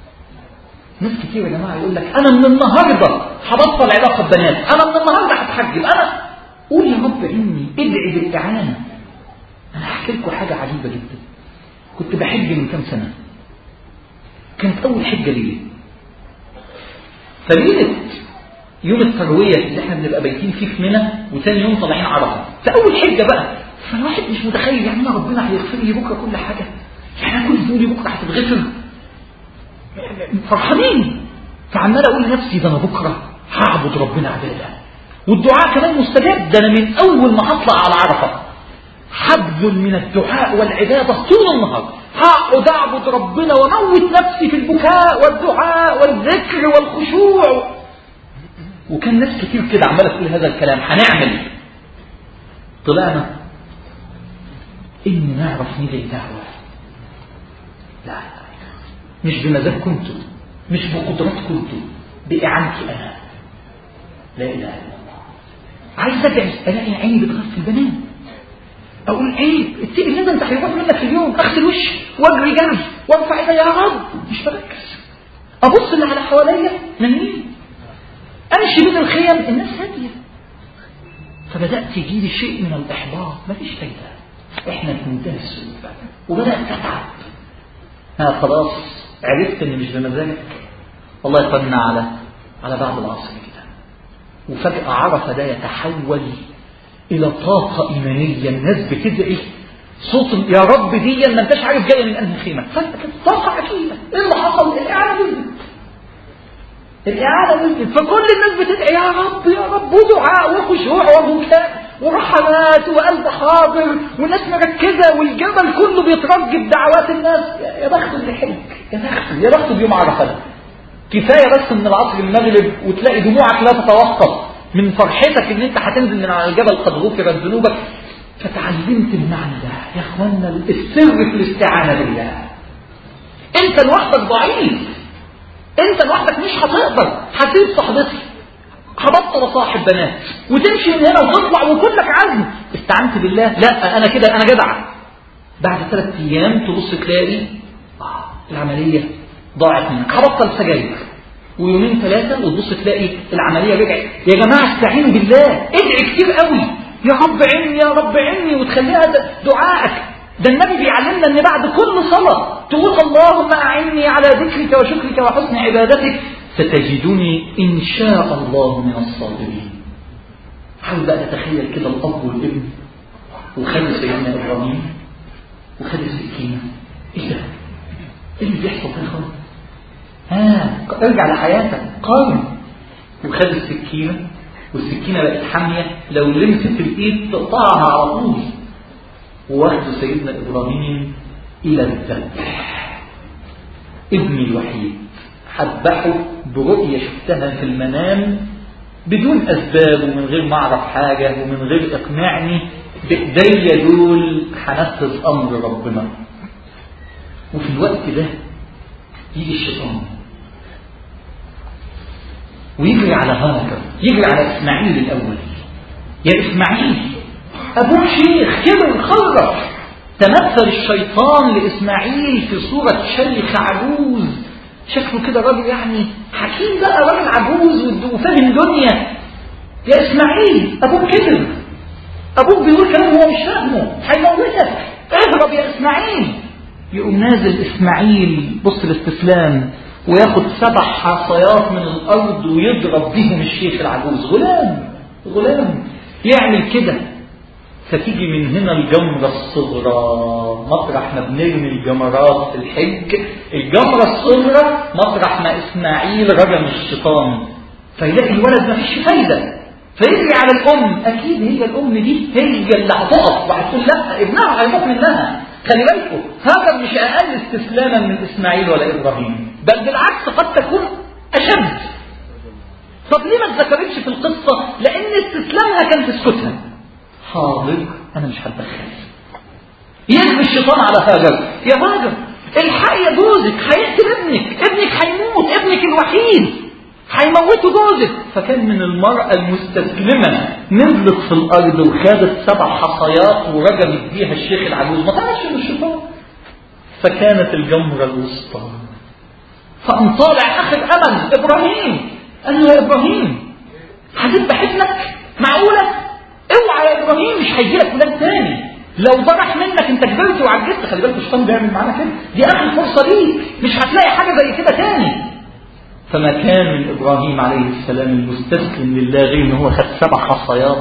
A: ناس كتير يا جماعه يقول لك انا من النهارده هبطل علاقه بنات، انا من النهارده هتحجب، انا قول يا رب عني ادعي بالاعانه. انا هحكي لكم حاجه عجيبه جدا. كنت بحج من كام سنه، كانت اول حجه لي، فليله يوم الترويه اللي احنا بنبقى بايتين فيه في منى وثاني يوم طالعين عرفه، فاول حجه بقى فالواحد مش متخيل يعني ربنا هيغفر لي بكره كل حاجه، يعني كل ذنوبي بكره هتتغفر، فرحانين. فعمال اقول لنفسي ده انا بكره هعبد ربنا عباده، والدعاء كمان مستجاب. ده انا من اول ما هطلع على عرفه حبل من الدعاء والعباده طول النهار، هقعد اعبد ربنا واموت نفسي في البكاء والدعاء والذكر والخشوع. وكان ناس كتير كده عماله تقول هذا الكلام، هنعمل. طلعنا ان نعرف ندعي دعوه، لا مش بمزاج كنتم، مش بقدرات كنتم، باعانتي انا. لا اله الا الله. عايز ادعي الاقي عيني بتغفل بنام، اقول عيب التيجي اللي انت هيروح منك في اليوم، اغسل وشي واجري جري وارفع ايدي يا رب، مش بركز. ابص اللي على حواليا نايمين، امشي بين الخيم الناس هاديه. فبدات يجي لي شيء من الاحباط، مفيش فايده، احنا في منتهى السوء، وبدات اتعب. ها خلاص عرفت ان مش بمزاجك. والله يقلنا على على بعد العصر كده، وفجاه عرف ده يتحول الى طاقه ايمانيه. الناس بتدعي صوت يا رب دي ما انتش عارف جايه من انهي خيمه، فجاه كانت طاقه عجيبه. ايه اللي حصل؟ الاعانه نزلت، الاعانه نزلت، فكل الناس بتدعي يا رب يا رب، ودعاء وخشوع وبكاء ورحمات وقلب حاضر، والناس مركزه، والجبل كله بيترج بدعوات الناس. يا بخت اللي حج، يا بخت يا بخت بيوم عرفه. كفايه بس من العصر المغرب وتلاقي دموعك لا تتوقف من فرحتك ان انت هتنزل من على الجبل قد غفرت ذنوبك. فتعلمت المعنى ده يا اخوانا، السر في الاستعانه بالله. انت لوحدك ضعيف، انت لوحدك مش هتقدر. هتسيب صحبتك، هبطل صاحب بنات وتمشي من هنا وتطلع وكلك عزم. استعنت بالله، لا انا كده انا جدع. بعد ثلاث ايام تبص تلاقي آه العمليه ضاعت منك. هبطل سجاير، ويومين ثلاثه وتبص تلاقي العمليه رجعت. يا جماعه استعينوا بالله، ادعي كتير قوي يا رب عيني يا رب عيني، وتخليها دعائك. ده النبي بيعلمنا ان بعد كل صلاه تقول اللهم اعني على ذكرك وشكرك وحسن عبادتك ستجدني ان شاء الله من الصابرين. حاول بقى تتخيل كده الاب والابن، وخد سيدنا ابراهيم وخد السكينه. ايه ده؟ ايه اللي بيحصل ده خالص؟ ها ارجع لحياتك، قارن. وخد السكينه، والسكينه بقت حاميه، لو لمست الايد تقطعها على طول. وواخد سيدنا ابراهيم الى الذبح. ابني الوحيد هذبحه برؤيه شفتها في المنام بدون اسباب، ومن غير ما اعرف حاجه، ومن غير اقنعني، بايديا دول هنفذ امر ربنا. وفي الوقت ده يجي الشيطان ويجري على هاجر، يجري على اسماعيل الاول. يا اسماعيل ابوك شيخ كبر خلص. تمثل الشيطان لاسماعيل في صوره شيخ عجوز، شكله كده راجل يعني حكيم بقى، راجل عجوز وفاهم دنيا. يا اسماعيل ابوك كبر، ابوك بيقول كلام هو مش فاهمه، هيموتك، اهرب يا اسماعيل. يقوم نازل اسماعيل، بص الاستسلام، وياخد سبع حصيات من الارض ويضرب بيهم الشيخ العجوز. غلام غلام يعمل كده. فتيجي من هنا الجمرة الصغرى، مطرح ما بنرمي الجمرات في الحج، الجمرة الصغرى مطرح ما اسماعيل رجم الشيطان. فيلاقي الولد ما فيش فايدة، فيجري على الام. اكيد هي الام دي هي اللي هتقف وهتقول لا ابنها هيموت منها. خلي بالكم هاجر مش اقل استسلاما من اسماعيل ولا ابراهيم، بل بالعكس قد تكون اشد. طب ليه ما اتذكرتش في القصه؟ لان استسلامها كان في سكوتها. حاضر انا مش هتدخل. يجري الشيطان على هاجر، يا هاجر الحقي يا جوزك هيقتل ابنك، ابنك هيموت، ابنك الوحيد هيموتوا جوزك. فكان من المرأة المستسلمة نزلت في الأرض وخدت سبع حصيات ورجمت بيها الشيخ العجوز، ما تعرفش من الشيطان. فكانت الجمرة الوسطى. فقام طالع آخر أمل إبراهيم، قال له يا إبراهيم هتذبح ابنك؟ معقولة؟ اوعى يا إبراهيم، مش هيجيلك ولاد تاني. لو ضرح منك انت كبرت وعجزت. خلي بالك الشيطان بيعمل معانا كده، دي آخر فرصة ليك، مش هتلاقي حاجة زي كده تاني. فما كان من إبراهيم عليه السلام المستسلم لله غير إن هو خد سبع حصيات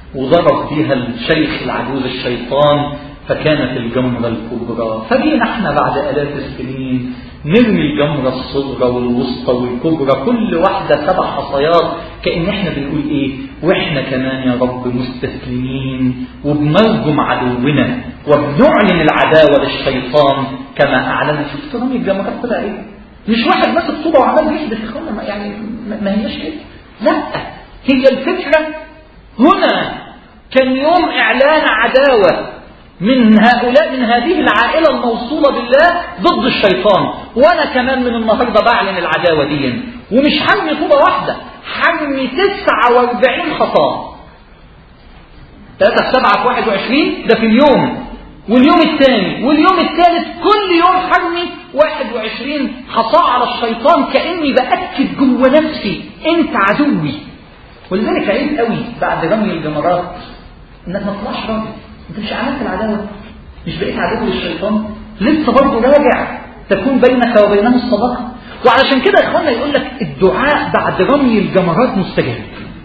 A: وضرب بها الشيخ العجوز الشيطان فكانت الجمرة الكبرى. فجينا احنا بعد آلاف السنين نرمي الجمرة الصغرى والوسطى والكبرى كل واحدة سبع حصيات، كأن احنا بنقول ايه؟ واحنا كمان يا رب مستسلمين وبنرجم عدونا وبنعلن العداوة للشيطان كما أعلن. شفت رمي الجمرات طلع ايه؟ مش واحد ماسك طوبة وعمال يحدث اخوانا، يعني ما هيش كده. لا، هي الفكرة هنا كان يوم إعلان عداوة من هؤلاء، من هذه العائلة الموصولة بالله ضد الشيطان. وأنا كمان من النهاردة بعلن العداوة دي، ومش حرمي طوبة واحدة، حرمي تسعة واربعين خطاة. ثلاثة في سبعة في واحد وعشرين، ده في اليوم، واليوم الثاني واليوم الثالث كل يوم حرمي واحد وعشرين خطاة على الشيطان، كأني بأكد جوه نفسي أنت عدوي. ولذلك عيب قوي بعد رمي الجمرات انك ما تطلعش راجل. انت مش عملت العداوه، مش بقيت عدو للشيطان، لسه برضه راجع تكون بينك وبينه الصداقه. وعلشان كده يا اخوانا يقول لك الدعاء بعد رمي الجمرات مستجاب.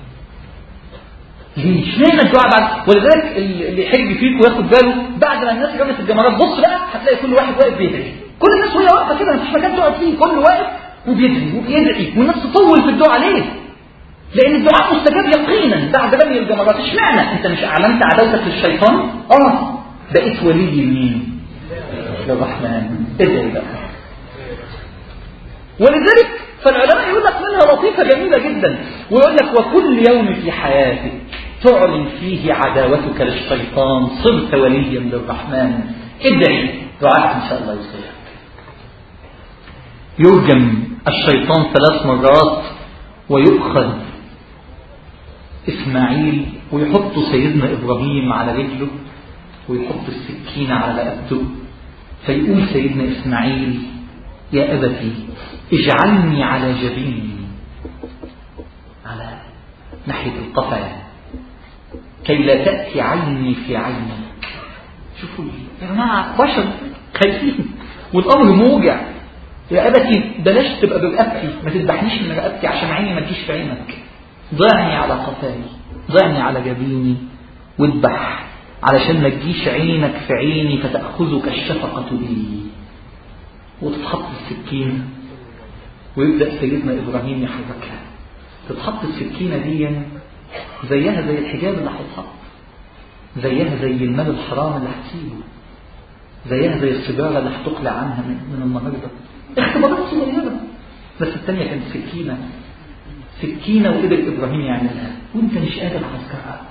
A: ليه؟ اشمعنى الدعاء بعد؟ ولذلك اللي يحج فيك وياخد باله بعد ما الناس رمت الجمرات، بص بقى هتلاقي كل واحد واقف بيدعي، كل الناس وهي واقفه كده مفيش مكان تقعد فيه، كل واقف وبيدعي وبيدعي، والناس تطول في الدعاء. ليه؟ لأن الدعاء مستجاب يقينا بعد رمي الجمرات. اشمعنى؟ أنت مش أعلنت عداوتك للشيطان؟ آه بقيت ولي مين؟ للرحمن. ادعي بقى. ولذلك فالعلماء يقول لك منها لطيفة جميلة جدا، ويقول لك وكل يوم في حياتك تعلن فيه عداوتك للشيطان صرت وليا للرحمن. ادعي دعاء إن شاء الله يستجاب. يرجم الشيطان ثلاث مرات ويؤخذ إسماعيل ويحط سيدنا إبراهيم على رجله ويحط السكينة على رقبته، فيقول سيدنا إسماعيل يا أبتي اجعلني على جبيني، على ناحية القفا، كي لا تأتي عيني في عينك. شوفوا يا جماعة بشر خايفين والأمر موجع. يا أبتي بلاش تبقى برقبتي، ما تذبحنيش من رقبتي عشان عيني ما تجيش في عينك، ضعني على قفاي، ضعني على جبيني واذبح علشان ما تجيش عينك في عيني فتأخذك الشفقة بي. وتتحط السكينة ويبدأ سيدنا إبراهيم يحركها. تتحط السكينة دي زيها زي الحجاب اللي هتتحط، زيها زي المال الحرام اللي هتسيبه، زيها زي السيجارة اللي هتقلع عنها من النهارده. اختبارات صغيرة، بس الثانية كانت سكينة، سكينة وقدر إبراهيم يعملها وانت مش قادر تذكرها.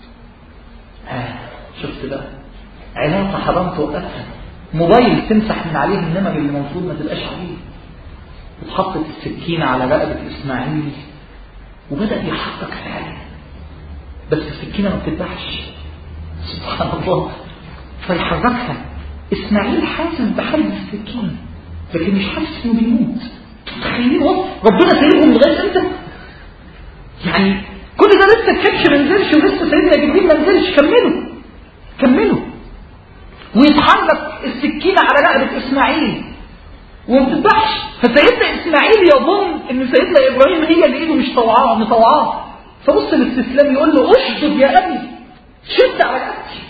A: آه شفت بقى علاقة حرام توقفها، موبايل تمسح من عليه النمر اللي المفروض ما تبقاش عليه. وتحطت السكينة على رقبة إسماعيل وبدأ يحقق فعلا، بس السكينة ما بتذبحش سبحان الله، فيحركها. إسماعيل حاسس بحرب السكينة لكن مش حاسس انه بيموت. تخيلوا ربنا سايبهم لغايه امتى؟ يعني كل ده لسه الكبش ما نزلش ولسه سيدنا جبريل ما نزلش. كملوا كملوا ويتحرك السكينه على رقبه اسماعيل وما بتذبحش. فسيدنا اسماعيل يظن ان سيدنا ابراهيم هي اللي ايده مش طوعاه مطوعاه، فبص الاستسلام يقول له اشدد يا ابي، شد على رقبتي.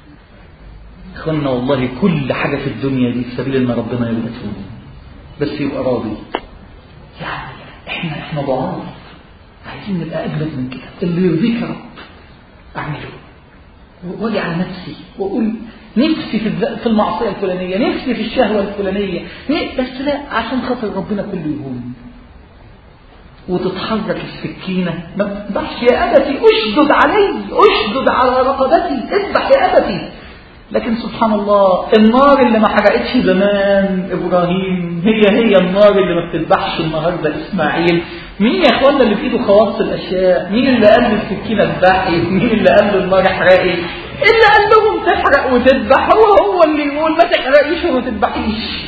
A: اخوانا والله كل حاجه في الدنيا دي في سبيل ان ربنا يرضى بس يبقى راضي. يعني احنا احنا ضعاف، عايزين نبقى اجمد من كده. اللي يرضيك يا رب اعمله، واجي على نفسي واقول نفسي في في المعصيه الفلانيه، نفسي في الشهوه الفلانيه، بس لا عشان خاطر ربنا كله يهون. وتتحرك السكينه ما تذبحش يا ابتي، اشدد علي، اشدد على رقبتي، اذبح يا ابتي. لكن سبحان الله النار اللي ما حرقتش زمان إبراهيم هي هي النار اللي ما بتذبحش النهاردة إسماعيل. مين يا أخوانا اللي في إيده خواص الأشياء؟ مين اللي قال للسكينة اذبحي؟ مين اللي قال للنار احرقي؟ اللي قال لهم تحرق وتذبح هو هو اللي يقول ما تحرقيش وما تذبحيش.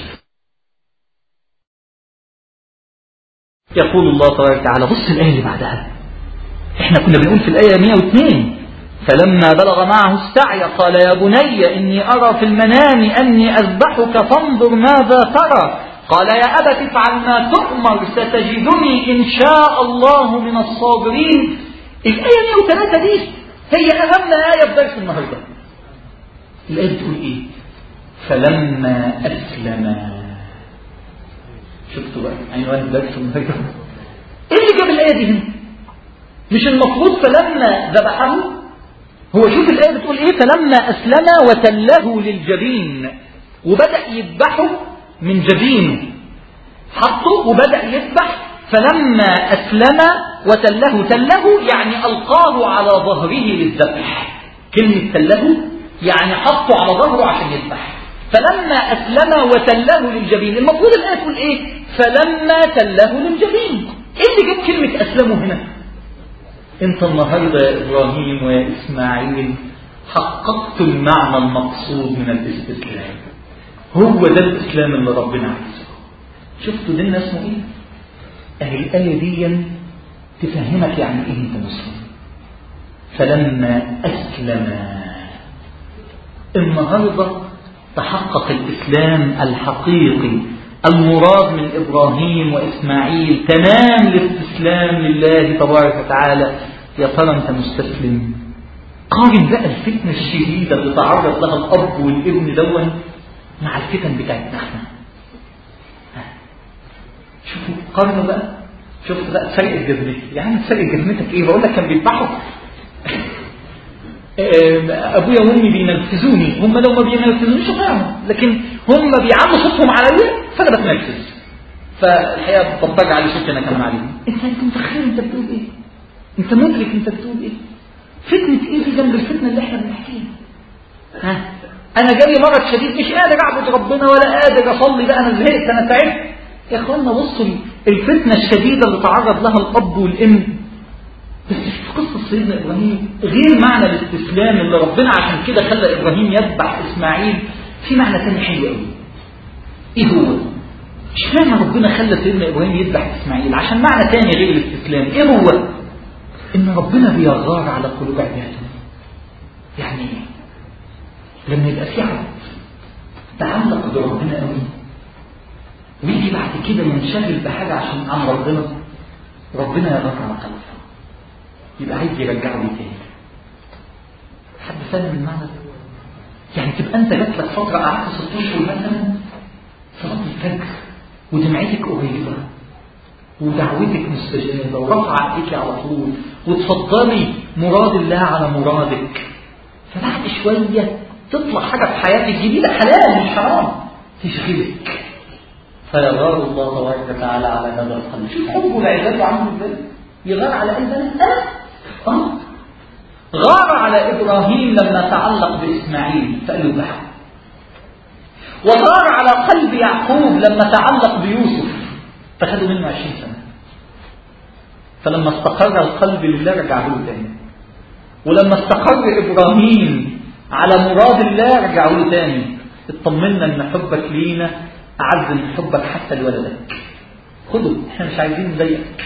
A: يقول الله تبارك وتعالى، بص الآية اللي بعدها، احنا كنا بنقول في الآية مئة واثنين فلما بلغ معه السعي قال يا بني إني أرى في المنام أني أذبحك فانظر ماذا ترى. قال يا أبت افعل ما تؤمر ستجدني إن شاء الله من الصابرين. الآية مئة وثلاثة دي هي أهم آية في درس النهاردة. الآية بتقول إيه؟ فلما أسلم. شفتوا بقى عنوان درس النهاردة؟ إيه اللي جاب الآية دي هنا؟ مش المفروض فلما ذبحه؟ هو شوف الآية بتقول إيه؟ فلما أسلم وتله للجبين، وبدأ يذبحه من جبينه، حطه وبدأ يذبح. فلما أسلم وتله، تله يعني ألقاه على ظهره للذبح. كلمة تله يعني حطه على ظهره عشان يذبح. فلما أسلم وتله للجبين، المفروض الآية تقول إيه؟ فلما تله للجبين. إيه اللي جاب كلمة أسلموا هنا؟ أنت النهاردة يا إبراهيم ويا إسماعيل حققت المعنى المقصود من الاستسلام. هو ده الإسلام اللي ربنا عايزه. شفتوا ديننا اسمه إيه؟ أهل الآية دي تفهمك يعني إيه أنت مسلم. فلما أسلم، النهاردة تحقق الإسلام الحقيقي المراد من إبراهيم وإسماعيل. تمام الاستسلام لله تبارك وتعالى. يا ترى أنت مستسلم؟ قارن بقى الفتنة الشديدة اللي تعرض لها الأب والابن دون مع الفتن بتاعتنا احنا. شوفوا قارنوا بقى. شوفوا بقى فرق جزمتي. يعني فرق جزمتك ايه؟ بقول لك كان بيذبحوا ابويا وامي بينرفزوني، هم لو ما بينرفزونيش اطيعهم، لكن هم بيعلوا صوتهم عليا فانا بتنرفز، فالحقيقه بضطر على صوتي انا كمان عليهم. انت انت متخيل انت بتقول ايه؟ انت مدرك انت بتقول ايه؟ فتنه ايه في جنب الفتنه اللي احنا بنحكيها؟ ها انا جالي مرض شديد مش قادر اعبد ربنا ولا قادر اصلي بقى، انا زهقت انا تعبت. يا اخوانا بصوا الفتنه الشديده اللي تعرض لها الاب والام. بس في قصة سيدنا إبراهيم غير معنى الاستسلام اللي ربنا عشان كده خلى إبراهيم يذبح إسماعيل، في معنى تاني حلو قوي. إيه هو؟ مش معنى ربنا خلى سيدنا إبراهيم يذبح إسماعيل عشان معنى تاني غير الاستسلام. إيه هو؟ إن ربنا بيغار على قلوب عباده. يعني لما يبقى في عبد تعلق بربنا قوي ويجي بعد كده ينشغل بحاجة عشان عن ربنا، ربنا يغار على قلبه، يبقى عايز يرجعه لي تاني. حد فاهم المعنى ده؟ يعني تبقى انت جات لك فتره قعدت ست اشهر مثلا صلاه الفجر ودمعتك قريبه ودعوتك مستجابه ورفع ايديك على طول وتفضلي مراد الله على مرادك، فبعد شويه تطلع حاجه في حياتك جديده حلال مش حرام تشغلك، فيغار الله تبارك وتعالى على هذا القلب. شوف حبه لعباده عامل ازاي؟ يغار على قلبنا. آه. غار على إبراهيم لما تعلق بإسماعيل فقال له ذبحه، وغار على قلب يعقوب لما تعلق بيوسف فخدوا منه عشرين سنة، فلما استقر القلب لله رجعه له تاني، ولما استقر إبراهيم على مراد الله رجعه له تاني. اطمنا ان حبك لينا أعز من حبك حتى لولدك، خده احنا مش عايزين نضايقك.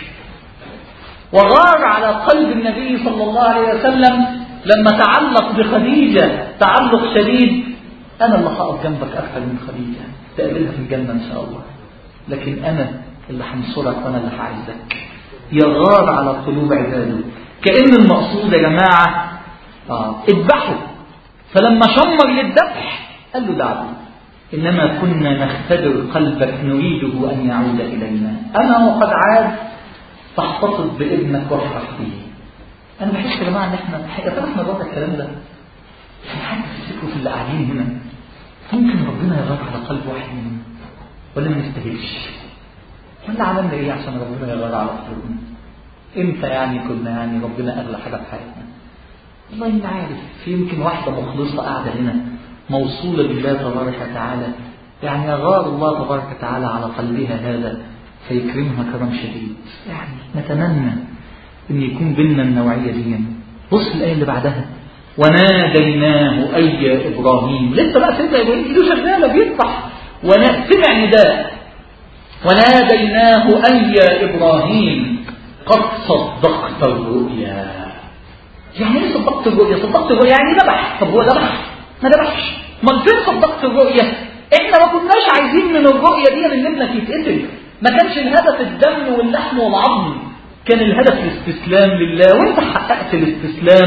A: وغار على قلب النبي صلى الله عليه وسلم لما تعلق بخديجة تعلق شديد. أنا اللي هقف جنبك أكثر من خديجة، تقابلها في الجنة إن شاء الله، لكن أنا اللي هنصرك وأنا اللي هعزك. يغار على قلوب عباده. كأن المقصود يا جماعة آه اذبحوا. فلما شمر للذبح قال له دعوه، إنما كنا نختبر قلبك نريده أن يعود إلينا، أنا وقد عاد تحتفظ بابنك وافرح به. انا بحس يا جماعه ان احنا يا ترى احنا بره الكلام ده في حد تفتكروا في اللي قاعدين هنا ممكن ربنا يغار على قلب واحد منهم ولا ما نستاهلش؟ ولا عملنا ايه عشان ربنا يغار على قلوبنا؟ امتى يعني كنا يعني ربنا اغلى حاجه في حياتنا؟ والله ما عارف. في يمكن واحده مخلصه قاعده هنا موصوله بالله تبارك وتعالى، يعني يغار الله تبارك وتعالى على قلبها هذا فيكرمها كرم شديد. يعني نتمنى ان يكون بيننا النوعيه دي. بص الايه اللي بعدها وناديناه اي يا ابراهيم. لسه بقى سيدنا ابراهيم ايده شغاله بيذبح ونسمع نداء وناديناه اي يا ابراهيم قد صدقت الرؤيا. يعني ايه صدقت الرؤيا؟ صدقت الرؤيا يعني ذبح. طب هو ذبح؟ ما ذبحش. ما فين صدقت الرؤيا؟ احنا ما كناش عايزين من الرؤيا دي ان ابنك يتقتل، ما كانش الهدف الدم واللحم والعظم، كان الهدف الاستسلام لله، وانت حققت الاستسلام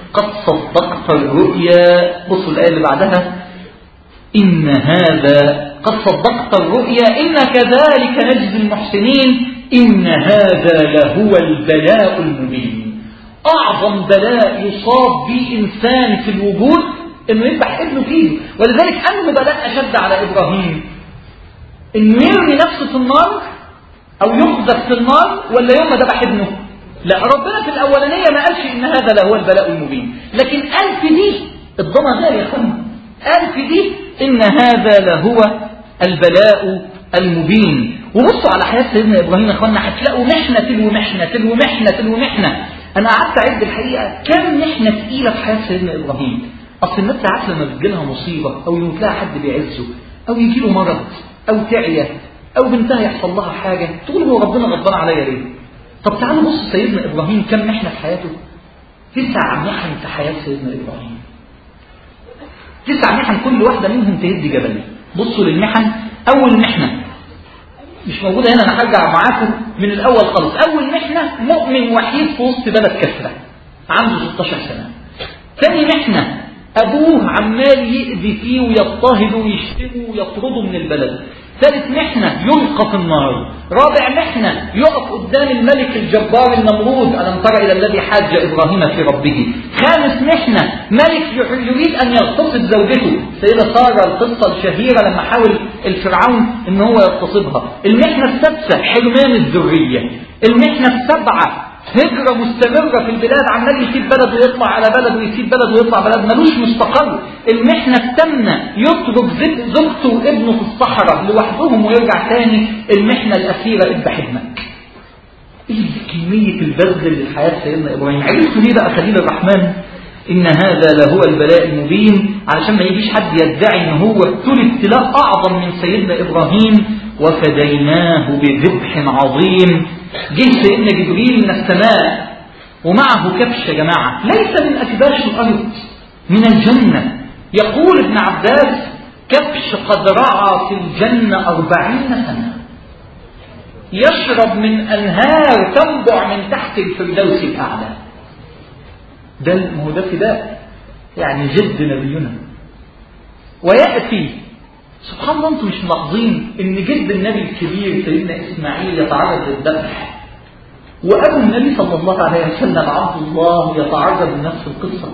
A: قد صدقت الرؤيا. بصوا الآية اللي بعدها، إن هذا قد صدقت الرؤيا إن كذلك نجزي المحسنين إن هذا لهو البلاء المبين. أعظم بلاء يصاب به إنسان في الوجود إنه يذبح ابنه في إيده. ولذلك أنه بلاء أشد على إبراهيم، إنه يرمي نفسه في النار أو يقذف في النار ولا يوم ما ذبح ابنه؟ لا، ربنا في الأولانية ما قالش إن هذا لهو البلاء المبين، لكن قال في دي الضمى غير يا أخوانا، قال في دي إن هذا لهو البلاء المبين. وبصوا على حياة سيدنا إبراهيم يا أخوانا، هتلاقوا محنة تلو محنة تلو محنة تلو محنة. أنا قعدت أعد الحقيقة كم محنة تقيلة في حياة سيدنا إبراهيم. أصل الناس ساعات لما بتجيلها مصيبة أو يموت لها حد بيعزه أو يجي له مرض أو تعية أو بنتها يحصل لها حاجة، تقول هو ربنا غضبان عليا ليه؟ طب تعالوا بصوا سيدنا إبراهيم كم محنة في حياته. تسع محن في حياة سيدنا إبراهيم، تسع محن كل واحدة منهم تهد جبل. بصوا للمحن. أول محنة مش موجودة هنا، أنا هرجع معاكم من الأول خالص. أول محنة مؤمن وحيد في وسط بلد كفرة عنده ستاشر سنة. ثاني محنة أبوه عمال يأذي فيه ويضطهده ويشتمه ويطرده من البلد. ثالث محنة يلقى في النار. رابع محنة يقف قدام الملك الجبار النمرود، ألم تر إلى الذي حاج إبراهيم في ربه. خامس محنة ملك يريد أن يغتصب زوجته سيدة سارة، القصة الشهيرة لما حاول الفرعون أن هو يغتصبها. المحنة السادسة حرمان الذرية. المحنة السبعة هجرة مستمرة في البلاد، عمال يسيب بلد ويطلع على بلد ويسيب بلد ويطلع بلد، ملوش مستقر. المحنة الثامنة يترك زوجته وابنه في الصحراء لوحدهم ويرجع تاني. المحنة الأخيرة اذبح ابنك. ايه كمية البذل اللي في حياة سيدنا إبراهيم. عرفتوا ليه بقى خليل الرحمن إن هذا لهو البلاء المبين؟ علشان ما يجيش حد يدعي إن هو طول ابتلاء أعظم من سيدنا إبراهيم. وفديناه بذبح عظيم. جه سيدنا جبريل من السماء ومعه كبش يا جماعة ليس من أكباش الأرض، من الجنة. يقول ابن عباس كبش قد رعى في الجنة أربعين سنة، يشرب من أنهار تنبع من تحت الفردوس الأعلى. ده ما هو ده فداء يعني جد نبينا. ويأتي سبحان الله، انتم مش ملاحظين ان جد النبي الكبير سيدنا اسماعيل يتعرض للذبح، وابو النبي صلى الله عليه وسلم عبد الله يتعرض لنفس القصه؟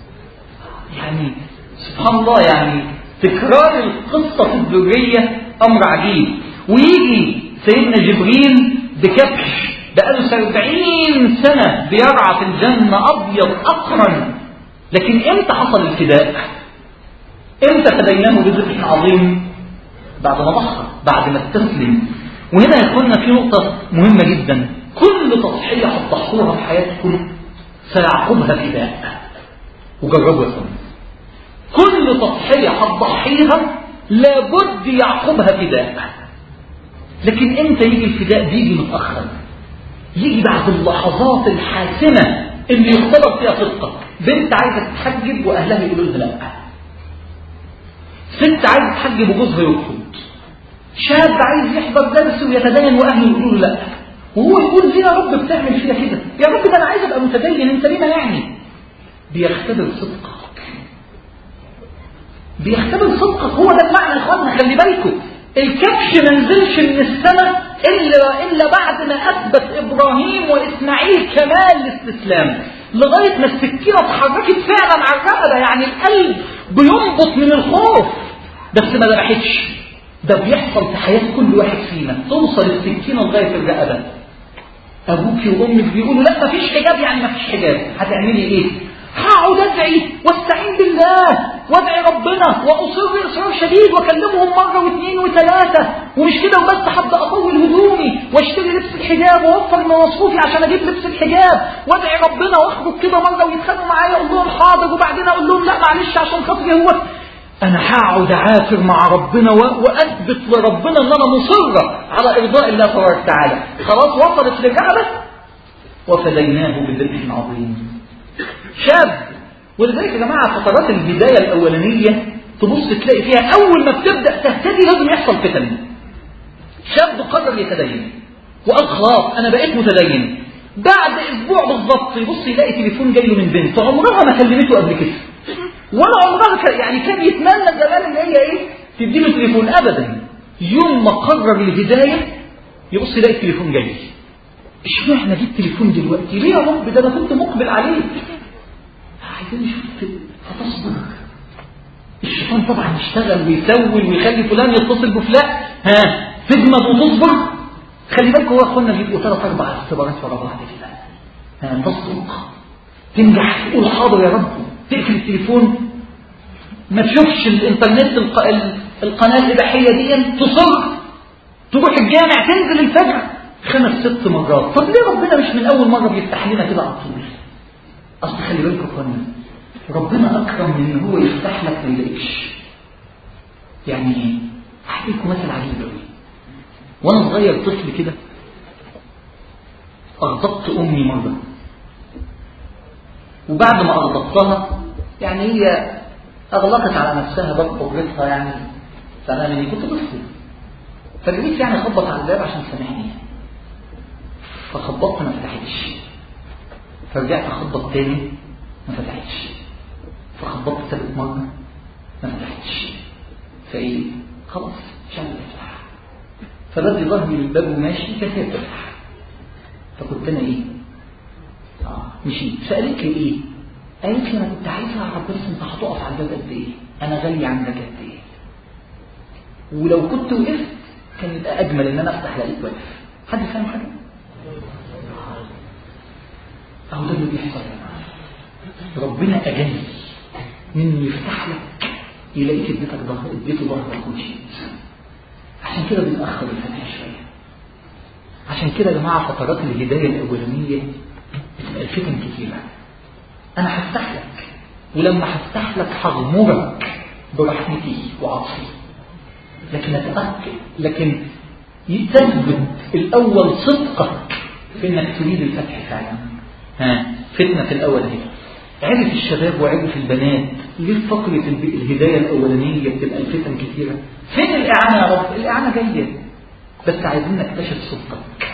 A: يعني سبحان الله، يعني تكرار القصه في الذريه امر عجيب. ويجي سيدنا جبريل بكبش بقاله سبعين سنه بيرعى في الجنه ابيض اقرن. لكن امتى حصل الفداء؟ امتى فديناه بذبح عظيم؟ بعد ما ضحى، بعد ما استسلم. وهنا يا اخوانا في نقطة مهمة جدا، كل تضحية هتضحوها في حياتكم سيعقبها فداء. وجربوا يا اخوانا، كل تضحية هتضحيها لابد يعقبها فداء. لكن امتى يجي الفداء؟ بيجي متأخر، يجي بعد اللحظات الحاسمة اللي يختبر فيها صدقك. بنت عايزة تتحجب واهلها يقولوا لها لا، ست عايز تحجب وجوزها يرفض، شاب عايز يحضر درس ويتدين واهله يقولوا له لا، وهو يقول ليه يا رب بتعمل فيها كده؟ يا رب ده انا عايز ابقى متدين، انت ليه مانعني؟ بيختبر صدقك، بيختبر صدقك. هو ده المعنى يا اخوانا. خلي بالكم الكبش ما نزلش من السماء الا الا بعد ما اثبت ابراهيم واسماعيل كمال الاستسلام، لغايه ما السكينه اتحركت فعلا على الرقبه. يعني القلب بينبض من الخوف، بس ما ذبحتش. ده بيحصل في حياه كل واحد فينا، توصل السكينه لغايه الرقبه. ابوك وامك بيقولوا لا مفيش حجاب، يعني مفيش حجاب، هتعملي ايه؟ هقعد ادعي واستعين بالله وادعي ربنا واصر اصرار شديد واكلمهم مره واثنين وثلاثه، ومش كده وبس، هبدا اطول هدومي واشتري لبس الحجاب واوفر من مصروفي عشان اجيب لبس الحجاب، وادعي ربنا واخرج كده مره ويتخانقوا معايا اقول لهم حاضر، وبعدين اقول لهم لا معلش عشان خاطري هو انا هقعد اعافر مع ربنا واثبت لربنا ان انا مصره على ارضاء الله تبارك وتعالى. خلاص وصلت للرقبه وفديناه بذبح عظيم. شاب. ولذلك يا جماعه فترات البدايه الاولانيه تبص تلاقي فيها اول ما بتبدا تهتدي لازم يحصل فتن. شاب قرر يتدين وقال خلاص انا بقيت متدين، بعد اسبوع بالظبط يبص يلاقي تليفون جاي له من بنت عمرها ما كلمته قبل كده، ولا عمرها ك... يعني كان يتمنى زمان ان هي ايه تديله تليفون ابدا. يوم ما قرر الهدايه يبص يلاقي التليفون جاي. اشمعنى جبت تليفون دلوقتي؟ ليه يا رب؟ ده انا كنت مقبل عليه. عايزين نشوف. فتصبر. الشيطان طبعا يشتغل ويسوي ويخلي فلان يتصل بفلان، ها تجمد وتصبر. خلي بالك هو اخوانا بيبقوا ثلاث اربع اختبارات ورا بعض كده. ها تصدق، تنجح، تقول حاضر يا رب، تقفل التليفون، ما تشوفش الانترنت الق... القناه الاباحيه دي، تصر تروح الجامع، تنزل الفجر خمس ست مرات. طب ليه ربنا مش من اول مره بيفتح لنا كده على طول؟ اصل خلي بالك يا اخوانا ربنا اكرم من ان هو يفتح لك ما يلاقيش. يعني ايه؟ احكي لكم مثل عجيب قوي. وانا صغير طفل كده اغضبت امي مره، وبعد ما اغضبتها يعني هي اغلقت على نفسها باب قدرتها، يعني فانا مني كنت طفل، فجريت يعني اخبط على الباب عشان تسامحني، فخبطت ما فتحتش، فرجعت اخبط تاني ما فتحتش، فخبطت ثالث مره ما فتحتش، فايه خلاص مش عارف افتح، فبدي ظهري للباب وماشي كانت هي بتفتح، فكنت انا ايه اه مشيت. سالت لي ايه؟ قالت لي انا كنت عايزه اعرف بس انت هتقف على الباب قد ايه، انا غالي عندك قد ايه، ولو كنت وقفت كان يبقى اجمل ان انا افتح لقيت واقف. حد فاهم حاجه؟ اهو ده اللي بيحصل يا جماعه. ربنا اجل من يفتح لك يلاقيك اديتك ظهر، اديته ظهرك ومشيت. عشان كده بنأخر الفتح شويه. عشان كده يا جماعه فترات الهدايه الاولانيه بتبقى الفتن كتيره. انا هفتح لك، ولما هفتح لك هغمرك برحمتي وعطفي، لكن اتاكد، لكن يثبت الاول صدقك في انك تريد الفتح فعلا. ها فتنه الاول اهي. عرف الشباب وعرف البنات ليه فقره الهدايه الاولانيه بتبقى الفتن كثيره. فين الاعانه يا رب؟ الاعانه جايه، بس عايزين نكتشف صدقك.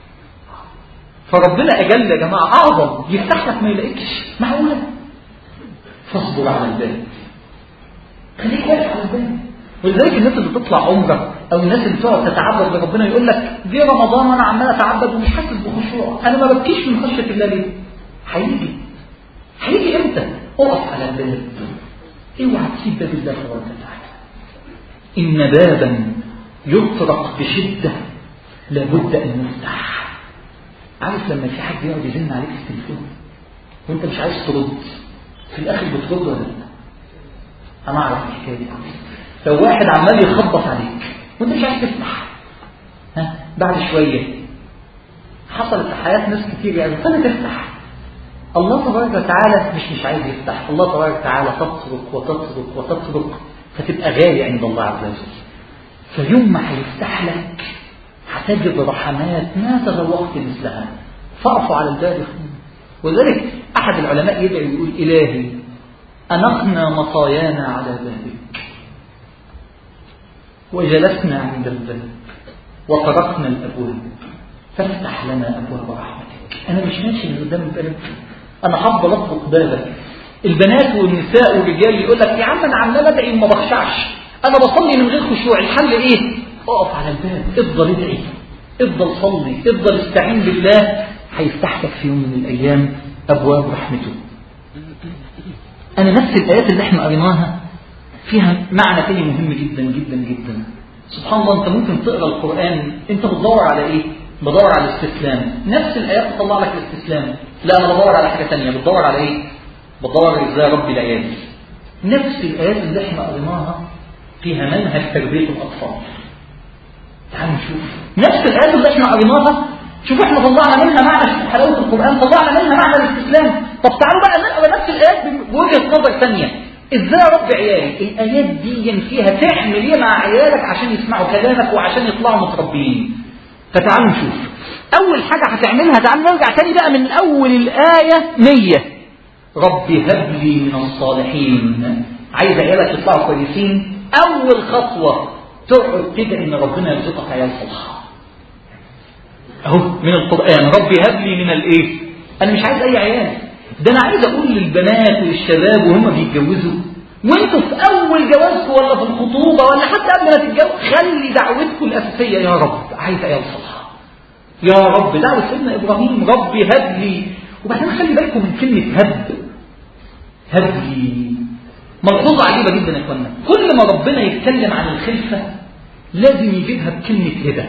A: فربنا اجل يا جماعه اعظم، يفتح لك ما يلاقيكش، معقوله؟ فاصبر على الباب، خليك واقف على الباب. ولذلك الناس اللي بتطلع عمره او الناس اللي بتقعد تتعبد لربنا يقول لك دي رمضان وانا عمال اتعبد ومش حاسس بخشوع، انا ما ببكيش من خشيه الله ليه؟ هيجي هيجي امتى؟ اقف على الباب، اوعى تسيب باب الله تبارك وتعالى. ان بابا يطرق بشده لابد ان يفتح. عارف لما في حد يقعد يزن عليك في التليفون وانت مش عايز ترد، في الاخر بترد ولا لا؟ انا اعرف الحكايه دي. لو واحد عمال يخبط عليك وانت مش عايز تفتح، ها بعد شويه حصلت في حياه ناس كتير يعني فانا تفتح. الله تبارك وتعالى مش مش عايز يفتح، الله تبارك وتعالى تترك وتترك وتترك فتبقى غالي عند الله عز وجل. فيوم ما هيفتح لك هتجد رحمات ما تذوقت مثلها، فاقفوا على الباب. وذلك احد العلماء يدعي ويقول الهي انقنا مطايانا على بابك وجلسنا عند الباب وطرقنا الابواب فافتح لنا ابواب رحمتك. انا مش ماشي من قدام الباب، انا هفضل اطرق بابك. البنات والنساء والرجال يقول لك يا عم انا عمال ادعي وما بخشعش، انا بصلي من غير خشوع، الحل ايه؟ اقف على الباب، افضل ادعي، افضل صلي، افضل استعين بالله، هيفتح لك في يوم من الايام ابواب رحمته. انا نفس الايات اللي احنا قريناها فيها معنى تاني مهم جدا جدا جدا. سبحان الله، انت ممكن تقرا القران انت بتدور على ايه؟ بدور على الاستسلام. نفس الايات تطلع لك الاستسلام، لا انا بدور على حاجه ثانيه. بتدور على ايه؟ بدور ازاي ربي الايات. نفس الايات اللي احنا قريناها فيها منهج تربيه الاطفال. تعالوا نشوف نفس الايات اللي احنا قريناها، شوف احنا طلعنا منها معنى، شوف حلاوه القران طلعنا منها معنى الاستسلام. طب تعالوا بقى نقرا نفس الايات بوجهه نظر ثانيه. ازاي رب عيالي؟ الايات دي فيها تعمل ايه مع عيالك عشان يسمعوا كلامك وعشان يطلعوا متربيين. فتعالوا نشوف. اول حاجه هتعملها، تعالوا نرجع تاني بقى من اول الايه مية. رب هب لي من الصالحين. عايز عيالك يطلعوا كويسين، اول خطوه تقعد تدعي ان ربنا يرزقك عيال صالحه. اهو من القرآن، ربي هب لي من الايه؟ انا مش عايز اي عيال، ده انا عايز اقول للبنات والشباب وهم بيتجوزوا وانتوا في اول جوازكم ولا في الخطوبة ولا حتى قبل ما تتجوزوا، خلي دعوتكم الاساسية يا رب عايز عيال صالحة، يا رب. دعوة سيدنا ابراهيم ربي هب لي. وبعدين خلي بالكم من كلمة هب، هب لي ملحوظة عجيبة جدا يا اخوانا، كل ما ربنا يتكلم عن الخلفة لازم يجيبها بكلمة هبة.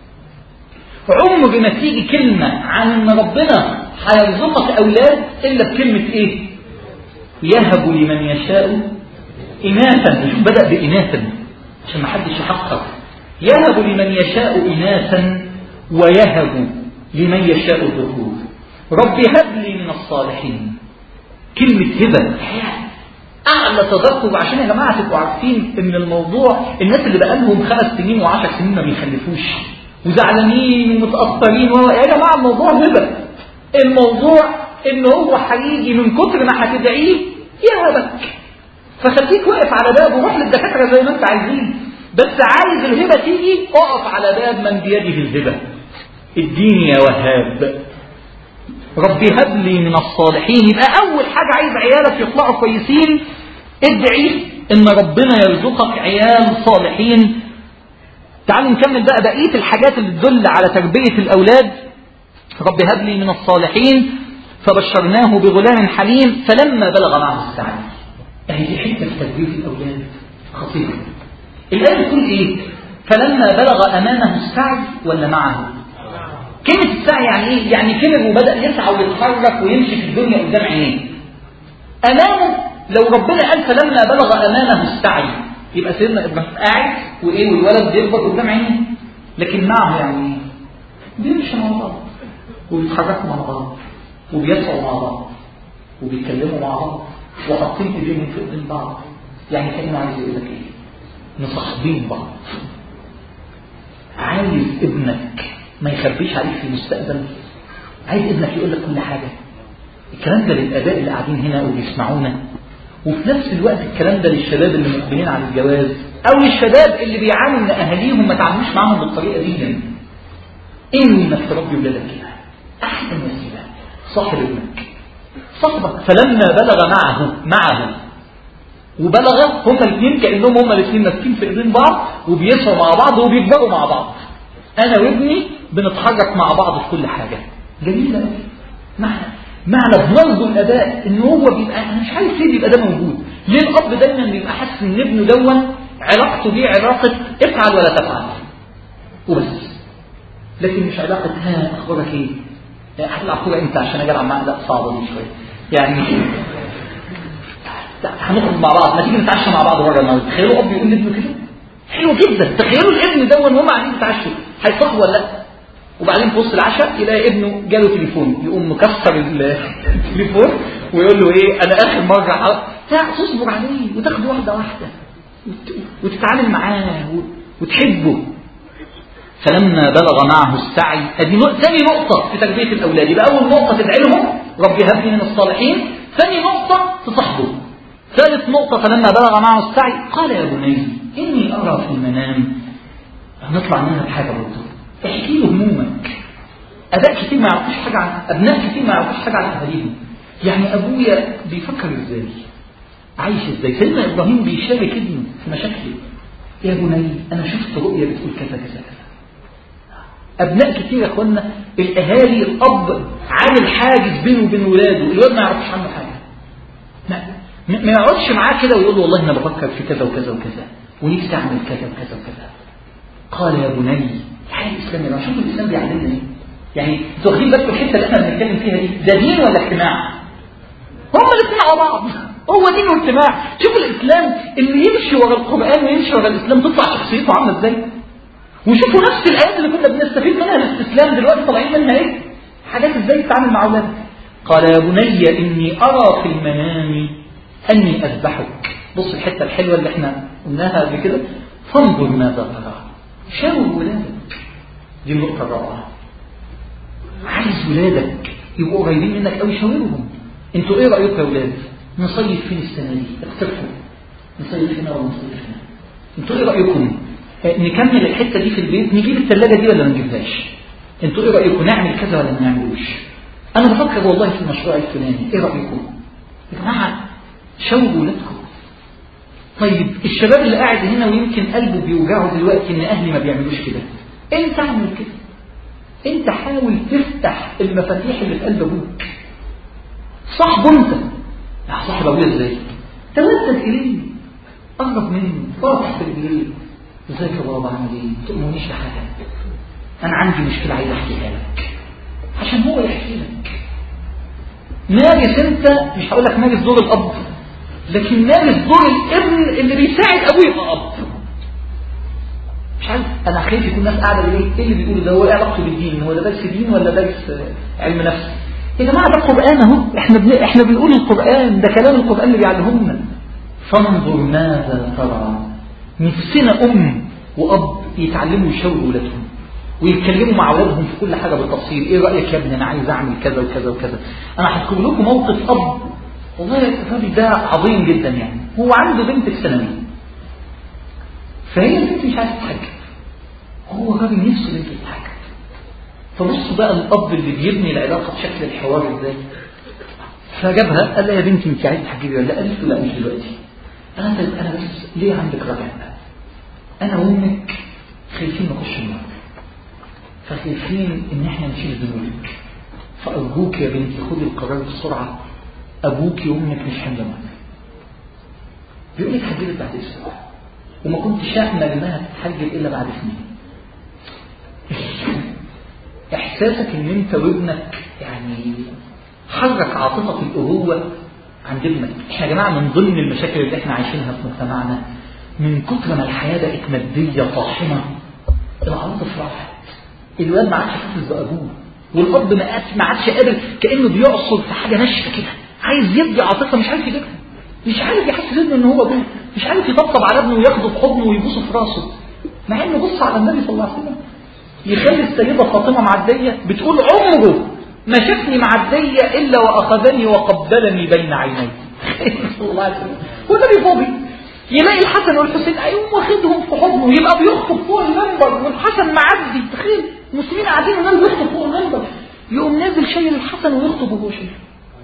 A: عمر ما تيجي كلمة عن ان ربنا هيرزقك اولاد الا بكلمة ايه؟ يهب لمن يشاء اناثا. شوف بدأ باناثا عشان ما حدش يحقق. يهب لمن يشاء اناثا ويهب لمن يشاء الذكور. ربي هب لي من الصالحين. كلمة هبة اعلى تذكر، عشان يا جماعة تبقوا عارفين ان الموضوع الناس اللي بقالهم خمس سنين وعشر سنين ما بيخلفوش وزعلانين ومتأثرين، يا جماعة الموضوع هبة. الموضوع ان هو هيجي من كتر ما هتدعيه يهبك، فخليك واقف على باب وروح للدكاترة زي ما انت عايزين، بس عايز الهبة تيجي اقف على باب من بيده الهبة. اديني يا وهاب. ربي هب لي من الصالحين. يبقى اول حاجة عايز عيالك يطلعوا كويسين، ادعي ان ربنا يرزقك عيال صالحين. تعالوا نكمل بقى بقية الحاجات اللي تدل على تربية الأولاد. رب هب لي من الصالحين فبشرناه بغلام حليم فلما بلغ معه السعي. أهي دي حتة في تربية الأولاد خطيرة. الآية بتقول إيه؟ فلما بلغ أمامه السعي ولا معه؟ كلمة السعي يعني إيه؟ يعني كبر وبدأ يسعى ويتحرك ويمشي في الدنيا قدام عينيه. أمامه لو ربنا قال فلما بلغ أمامه السعي يبقى سيدنا ابراهيم قاعد وايه والولد بيكبر قدام عينيه، لكن معه يعني ايه؟ بيمشوا مع بعض وبيتحركوا مع بعض وبيسعوا مع بعض وبيتكلموا مع بعض وحاطين ايديهم في ايدين بعض. يعني كانه عايز يقول لك ايه؟ مصاحبين بعض. عايز ابنك ما يخبيش عليك في المستقبل، عايز ابنك يقول لك كل حاجه. الكلام ده للاباء اللي قاعدين هنا وبيسمعونا، وفي نفس الوقت الكلام ده للشباب اللي مقبلين على الجواز او للشباب اللي بيعانوا ان اهاليهم ما تعاملوش معاهم بالطريقه دي. اني انك تربي ولادك كده احسن وسيله. صاحب ابنك، صاحبك. فلما بلغ معه معه وبلغ هما الاثنين كانهم هما الاثنين ماسكين في ايدين بعض وبيسعوا مع بعض وبيكبروا مع بعض. انا وابني بنتحرك مع بعض في كل حاجه. جميله قوي. معنى معنى بنرجو الاباء ان هو بيبقى انا مش عايز سيدي يبقى ده موجود. ليه الاب دايما بيبقى حاسس ان ابنه دون علاقته بيه علاقه افعل ولا تفعل وبس، لكن مش علاقه ها اخبارك ايه؟ هتلعب كوره امتى عشان اجي العب معاك؟ لا صعبه دي شويه يعني. هنخرج مع بعض، ما تيجي نتعشى مع بعض بره النهارده. تخيلوا اب يقول لابنه كده؟ حلو جدا. تخيلوا الابن دون وهم قاعدين يتعشوا هيصاحبوا ولا لا؟ وبعدين في وسط العشاء يلاقي ابنه جاله تليفون، يقوم مكسر التليفون ويقول له ايه؟ انا اخر مره تصبر عليه وتاخده واحده واحده وتتعامل معاه وتحبه. فلما بلغ معه السعي، ادي ثاني نقطه في تربيه الاولاد. يبقى اول نقطه تدعي لهم ربي هب لي من الصالحين، ثاني نقطه تصاحبه، ثالث نقطه فلما بلغ معه السعي قال يا بني اني ارى في المنام. هنطلع منها بحاجه برضه، احكي له همومك. اباء كتير ما يعرفوش حاجه عن ابناء كتير ما يعرفوش حاجه عن اهاليهم. يعني ابويا بيفكر ازاي؟ عايش ازاي؟ سيدنا ابراهيم بيشارك ابنه في مشاكله. يا بني انا شفت رؤيه بتقول كذا كذا كذا. ابناء كتير يا اخوانا الاهالي الاب عامل حاجز بينه وبين ولاده، الواد ما يعرفش عنه حاجه. ما, ما يقعدش معاه كده ويقول له والله انا بفكر في كذا وكذا وكذا ونفسي اعمل كذا وكذا وكذا. قال يا بني الحياه الاسلاميه، انا شوف الاسلام بيعلمنا ايه. يعني انتوا واخدين بالكم الحته اللي احنا بنتكلم فيها دي ده دين ولا اجتماع؟ هما الاثنين على بعض، هو دين واجتماع. شوف الاسلام اللي يمشي ورا القران ويمشي ورا الاسلام تطلع شخصيته عامله ازاي. وشوفوا نفس الايات اللي كنا بنستفيد منها للاستسلام دلوقتي طالعين منها ايه؟ حاجات ازاي تتعامل مع اولادك. قال يا بني اني ارى في المنام اني اذبحك. بص الحته الحلوه اللي احنا قلناها قبل كده، فانظر ماذا ترى. شاور ولادك. دي النقطه الرابعه. عايز ولادك يبقوا قريبين منك قوي، شاورهم. انتوا ايه رايكم يا ولاد؟ نصيف فين السنه دي؟ اقترحوا. نصيف هنا ولا نصيف هنا؟ انتوا ايه رايكم؟ نكمل الحته دي في البيت، نجيب الثلاجه دي ولا ما نجيبهاش؟ انتوا ايه رايكم نعمل كذا ولا ما نعملوش؟ انا بفكر والله في المشروع الفلاني، ايه رايكم؟ يا جماعه شاوروا ولادكم. طيب الشباب اللي قاعد هنا ويمكن قلبه بيوجعه دلوقتي ان اهلي ما بيعملوش كده، انت اعمل كده. انت حاول تفتح المفاتيح اللي في قلب ابوك. صاحبه انت. يا صاحب ابويا ازاي؟ تودد اليه، قرب منه، فرح في رجليه، ازيك يا بابا عامل ايه؟ ما تؤمنيش بحاجه، انا عندي مشكله عايز احكيها لك، عشان هو يحكي لك. مارس انت، مش هقول لك مارس دور الاب، لكن مارس دور الابن اللي بيساعد ابوه يبقى اب. مش عارف، انا خايف يكون الناس قاعده ليه ايه اللي بيقولوا ده، هو ايه علاقته بالدين؟ هو ده درس دين ولا درس علم نفس؟ يا جماعه ده القران اهو، احنا بن... احنا بنقول القران، ده كلام القران اللي بيعلمنا. فانظر ماذا ترى. نفسنا ام واب يتعلموا يشاوروا ولادهم ويتكلموا مع اولادهم في كل حاجه بالتفصيل. ايه رايك يا ابني انا عايز اعمل كذا وكذا وكذا. انا هذكر لكم موقف اب والله الراجل ده عظيم جدا. يعني هو عنده بنت في ثانوي، فهي البنت مش عايزه تتحجب، هو راجل نفسه بنته تتحجب. فبصوا بقى الاب اللي بيبني العلاقه بشكل الحوار ازاي. فجابها قال لها يا بنتي انت عايزه تتحجبي ولا لا؟ قالت له لا مش دلوقتي. انا طيب انا بس ليه عندك رجع بقى؟ انا وامك خايفين نخش النار، فخايفين ان احنا نشيل ذنوبك، فارجوك يا بنتي خدي القرار بسرعه، ابوك وامك مش حمل معاك. بيقول لي اتحجبت بعد اسبوع وما كنتش امل انها تتحجب الا بعد سنين. احساسك ان انت وابنك يعني حرك عاطفه الابوه عند ابنك. احنا يا جماعه من ضمن المشاكل اللي احنا عايشينها في مجتمعنا من كتر ما الحياه بقت ماديه طاحنه، العاطفه راحت. الواد ما عادش حاسس بابوه، والاب ما عادش قادر، كانه بيعصر في حاجه ناشفه كده، عايز يدي عاطفه مش عارف يجيبها، مش عارف يحسس ابنه ان هو ابوه، مش عارف يطبطب على ابنه وياخده في حضنه ويبوسه في راسه. مع انه بص على النبي صلى الله عليه وسلم يخلي السيده فاطمه معديه بتقول عمره ما شافني معديه الا واخذني وقبلني بين عيني صلى الله عليه وسلم. والنبي فاضي يلاقي الحسن والحسين ايوم واخدهم في حضنه، يبقى بيخطب فوق المنبر والحسن معدي، تخيل المسلمين قاعدين والنبي بيخطب فوق المنبر، يقوم نازل شايل الحسن ويخطب وهو شايل.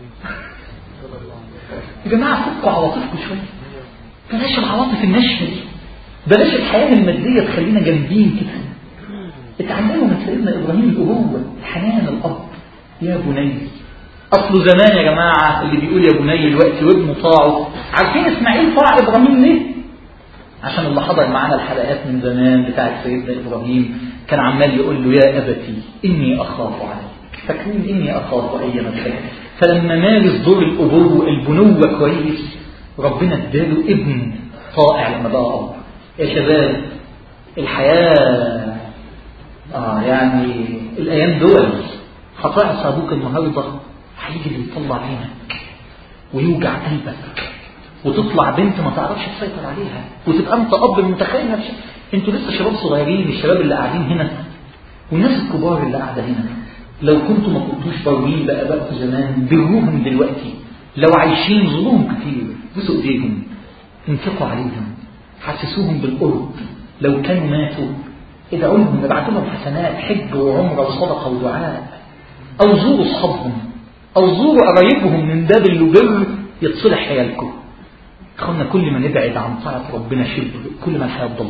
A: يا جماعه فكوا عواطفكم شويه، بلاش العواطف الناشفه دي، بلاش الحياه الماديه تخلينا جامدين كده. اتعلموا من سيدنا ابراهيم الابوه، حنان الاب. يا بني، اصله زمان يا جماعه اللي بيقول يا بني الوقت وابنه طاعه. عارفين اسماعيل طاع ابراهيم ليه؟ عشان اللي حضر معانا الحلقات من زمان بتاعت سيدنا ابراهيم كان عمال يقول له يا ابتي اني اخاف عليك، فاكرين اني اخاف اي مكان. فلما مارس دور الابوه البنوه كويس ربنا اداله ابن طائع لما بقى اب. يا شباب الحياه اه يعني الايام دول هتعصى ابوك النهارده، هيجي اللي يطلع عينك ويوجع قلبك، وتطلع بنت ما تعرفش تسيطر عليها، وتبقى انت اب متخيل نفسك. انتوا لسه شباب صغيرين، الشباب اللي قاعدين هنا والناس الكبار اللي قاعده هنا، لو كنتوا ما كنتوش باويين بابائكم زمان بروهم دلوقتي، لو عايشين ظلوم كتير، بوسوا ايديهم، انفقوا عليهم، حسسوهم بالقرب. لو كانوا ماتوا ادعوا لهم، ابعتوا لهم حسنات، حج وعمره وصدقه ودعاء، او زوروا اصحابهم، او زوروا قرايبهم من باب اللجر يتصلح حيالكم. اخوانا كل ما نبعد عن طاعه ربنا شبر كل ما الحياه تضل.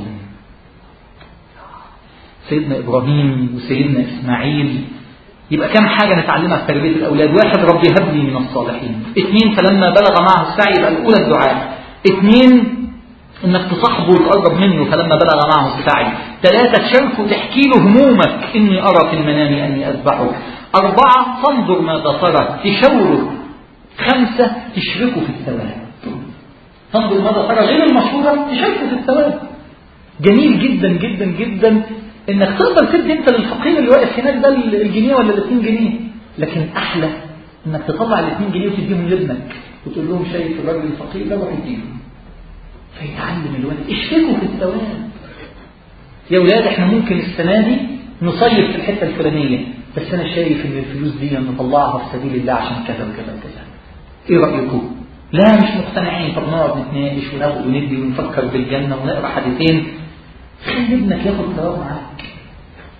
A: سيدنا ابراهيم وسيدنا اسماعيل، يبقى كم حاجه نتعلمها في تربيه الاولاد. واحد ربي هب لي من الصالحين. اثنين فلما بلغ معه السعي يبقى الاولى الدعاء. اثنين انك تصاحبه وتقرب منه فلما بلغ معه السعي. ثلاثة تشاركه تحكي له همومك، اني ارى في المنام اني اذبحك. اربعة تنظر ماذا ترى تشاوره. خمسة تشركه في الثواب. تنظر ماذا ترى غير المشهورة تشاركه في الثواب. جميل جدا جدا جدا انك تقدر تدي انت للفقير اللي واقف هناك ده الجنيه ولا الاثنين جنيه، لكن احلى انك تطلع الاثنين جنيه وتديهم لابنك وتقول لهم شايف الراجل الفقير ده روح اديله، فيتعلم الولد. اشركوا في الثواب. يا ولاد احنا ممكن السنه دي نصيف في الحته الفلانيه، بس انا شايف ان الفلوس دي نطلعها في سبيل الله عشان كذا وكذا وكذا. ايه رايكم؟ لا مش مقتنعين. طب نقعد نتناقش وناخد وندي ونفكر بالجنه ونقرا حديثين. خلي ابنك ياخد ثواب معاك.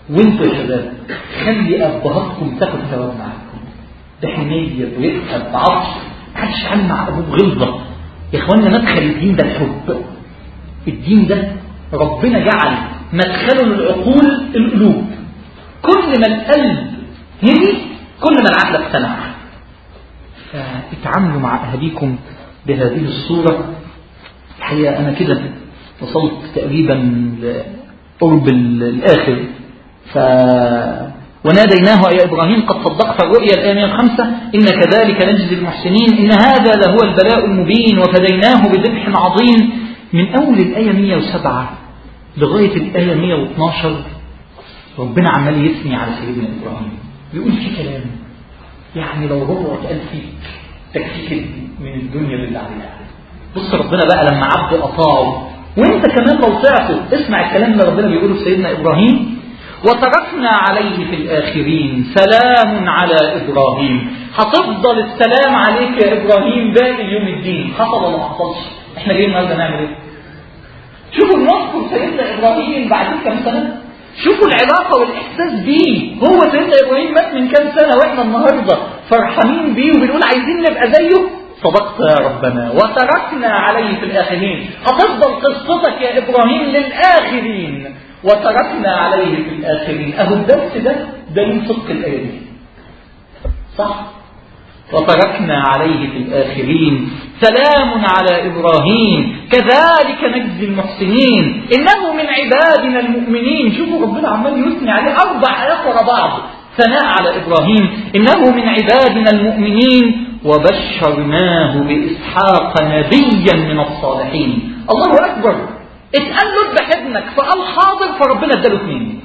A: وانتوا يا شباب خلي ابهاتكم تاخد ثواب معاكم بحنيه برقه بعطف. محدش يتعامل مع ابوه بغلظه يا اخوانا. مدخل الدين ده الحب. الدين ده ربنا جعل مدخله للعقول القلوب. كل ما القلب هدي كل ما العقل اقتنع. اتعاملوا مع اهاليكم بهذه الصوره. الحقيقه انا كده وصلت تقريبا لقرب الاخر. ف وناديناه يا إبراهيم قد صدقت الرؤيا الآية مئة وخمسة إن كذلك نجزي المحسنين إن هذا لهو البلاء المبين وفديناه بذبح عظيم. من أول الآية مئة وسبعة لغاية الآية مئة واثناشر ربنا عمال يثني على سيدنا إبراهيم. يقول في كلام يعني لو ربع قال فيك تكفيك من الدنيا اللي عليها. بص ربنا بقى لما عبد أطاعه وانت كمان لو طعته. اسمع الكلام اللي ربنا بيقوله سيدنا إبراهيم. وتركنا عليه في الآخرين سلام على إبراهيم. هتفضل السلام عليك يا إبراهيم باقي يوم الدين. حصل ولا ما حصلش؟ احنا جايين النهارده نعمل ايه؟ شوفوا نذكر سيدنا إبراهيم بعد كم سنة. شوفوا العلاقة والإحساس بيه. هو سيدنا إبراهيم مات من كم سنة واحنا النهارده فرحانين بيه وبنقول عايزين نبقى زيه. صدقت يا ربنا. وتركنا عليه في الآخرين. هتفضل قصتك يا إبراهيم للآخرين. وتركنا عليه في الآخرين. أهو الدرس ده دليل صدق الآية دي صح؟ وتركنا عليه في الآخرين سلام على إبراهيم كذلك نجزي المحسنين إنه من عبادنا المؤمنين. شوفوا ربنا عمال يثني عليه أربع آيات ورا بعض ثناء على إبراهيم. إنه من عبادنا المؤمنين وبشرناه بإسحاق نبيا من الصالحين. الله أكبر. اتقال له اذبح ابنك فقال حاضر فربنا اداله اثنين.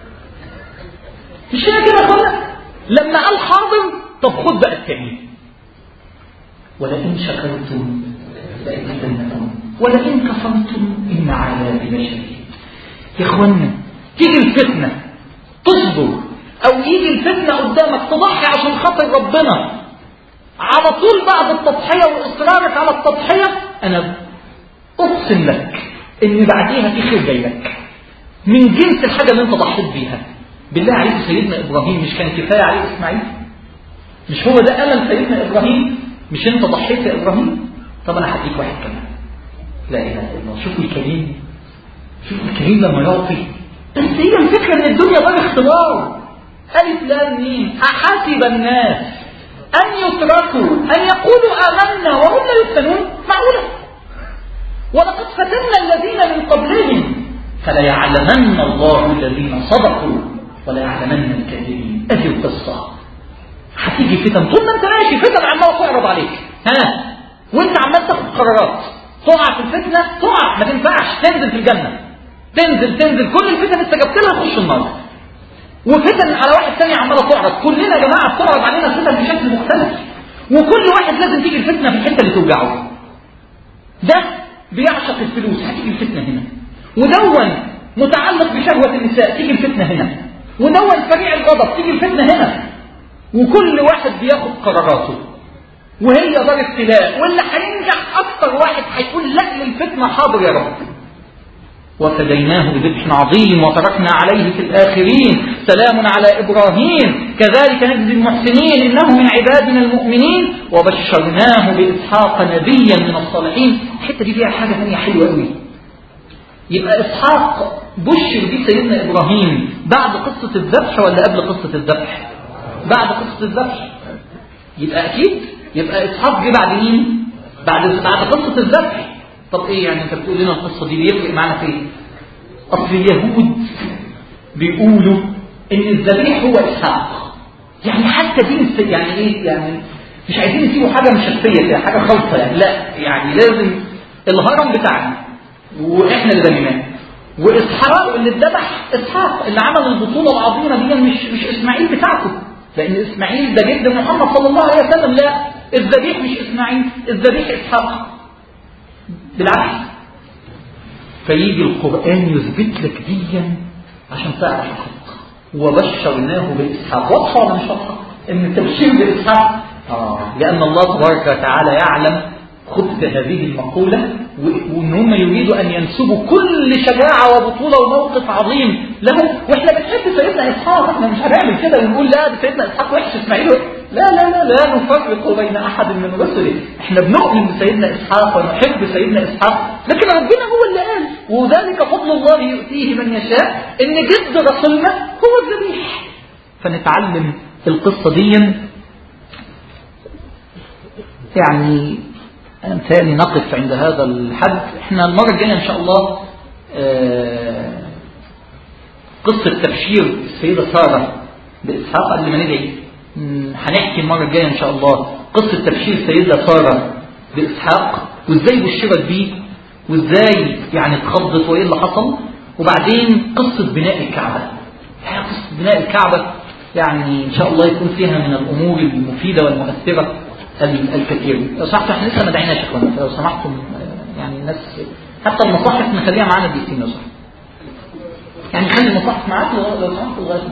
A: مش كده كده لما قال حاضر طب خد بقى الثاني. ولئن شكرتم لأزيدنكم ولئن كفرتم إن عذابي لشديد. يا اخوانا تيجي الفتنه تصبر او يجي الفتنه قدامك تضحي عشان خاطر ربنا على طول بعد التضحيه واصرارك على التضحيه انا اقسم لك ان بعديها في خير جاي لك من جنس الحاجه اللي انت ضحيت بيها. بالله عليك سيدنا ابراهيم مش كان كفايه عليه اسماعيل؟ مش هو ده امل سيدنا ابراهيم؟ مش انت ضحيت يا ابراهيم؟ طب انا هديك واحد كمان. لا اله الا الله. شوفوا الكريم، شوفوا الكريم لما يعطي. بس هي الفكره ان الدنيا دار اختبار. الف لام ميم احسب الناس ان يتركوا ان يقولوا امنا وهم لا يفتنون. معقوله؟ ولقد فتنا الذين من قبلهم فليعلمن الله الذين صدقوا وليعلمن الكاذبين. ادي القصه. هتيجي فتن طول ما انت ماشي، فتن عماله تعرض عليك، ها وانت عمال تاخد قرارات. تقع في الفتنه تقع، ما تنفعش تنزل في الجنه، تنزل تنزل كل الفتن استجبت لها تخش النار. وفتن على واحد ثاني عماله تعرض. كلنا يا جماعه بتعرض علينا فتن بشكل مختلف، وكل واحد لازم تيجي الفتنه في الحته اللي توجعه. ده بيعشق الفلوس هتيجي الفتنه هنا، ودون متعلق بشهوه النساء تيجي الفتنه هنا، ودون سريع الغضب تيجي الفتنه هنا. وكل واحد بياخد قراراته وهي دار ابتلاء، واللي هينجح اكتر واحد هيقول لا للفتنه حاضر يا رب. وفديناه بذبح عظيم وتركنا عليه في الآخرين سلام على إبراهيم كذلك نجزي المحسنين إنه من عبادنا المؤمنين وبشرناه بإسحاق نبيا من الصالحين. الحتة دي فيها حاجة ثانية حلوة قوي. يبقى إسحاق بشر بيه سيدنا إبراهيم بعد قصة الذبح ولا قبل قصة الذبح؟ بعد قصة الذبح. يبقى أكيد يبقى إسحاق جه بعد مين؟ بعد بعد قصة الذبح. طب ايه يعني انت بتقول لنا القصه دي بيفرق معانا في ايه؟ اصل اليهود بيقولوا ان الذبيح هو اسحاق. يعني حتى دي يعني ايه يعني مش عايزين يسيبوا حاجه مش شخصيه كده، حاجه خالصه يعني، لا يعني لازم الهرم بتاعنا واحنا اللي بنيناه، واسحاق اللي اتذبح اسحاق اللي عمل البطوله العظيمه دي مش مش اسماعيل بتاعته، لان اسماعيل ده جد محمد صلى الله عليه وسلم. لا الذبيح مش اسماعيل، الذبيح اسحاق بالعكس. فيجي القرآن يثبت لك ديا عشان تعرف الحق. وبشرناه بإسحاق. واضحة ولا مش واضحة؟ إن التبشير بإسحاق آه لأن الله تبارك وتعالى يعلم خبث هذه المقولة وإن هم يريدوا أن ينسبوا كل شجاعة وبطولة وموقف عظيم لهم. وإحنا بنحب سيدنا إسحاق، إحنا مش هنعمل كده ونقول لا ده سيدنا إسحاق وحش إسماعيل. لا لا لا لا نفرق بين أحد من رسله. إحنا بنؤمن بسيدنا إسحاق ونحب سيدنا إسحاق، لكن ربنا هو اللي قال وذلك فضل الله يؤتيه من يشاء إن جد رسولنا هو الذبيح. فنتعلم القصة دي. يعني أنا مثالي نقف عند هذا الحد. إحنا المرة الجاية إن شاء الله قصة تبشير السيدة سارة بإسحاق. قبل ما ندعي هنحكي المرة الجاية إن شاء الله قصة تبشير السيدة سارة بإسحاق وإزاي بشرت بيه وإزاي يعني اتخضت وإيه اللي حصل. وبعدين قصة بناء الكعبة. قصة بناء الكعبة يعني إن شاء الله يكون فيها من الأمور المفيدة والمؤثرة الكثير. لو سمحتوا احنا لسه ما دعيناش يا اخوانا، لو سمحتم يعني الناس حتى المصاحف نخليها معانا دقيقتين لو سمحتوا. يعني خلي المصاحف معاك لو سمحتوا لغايه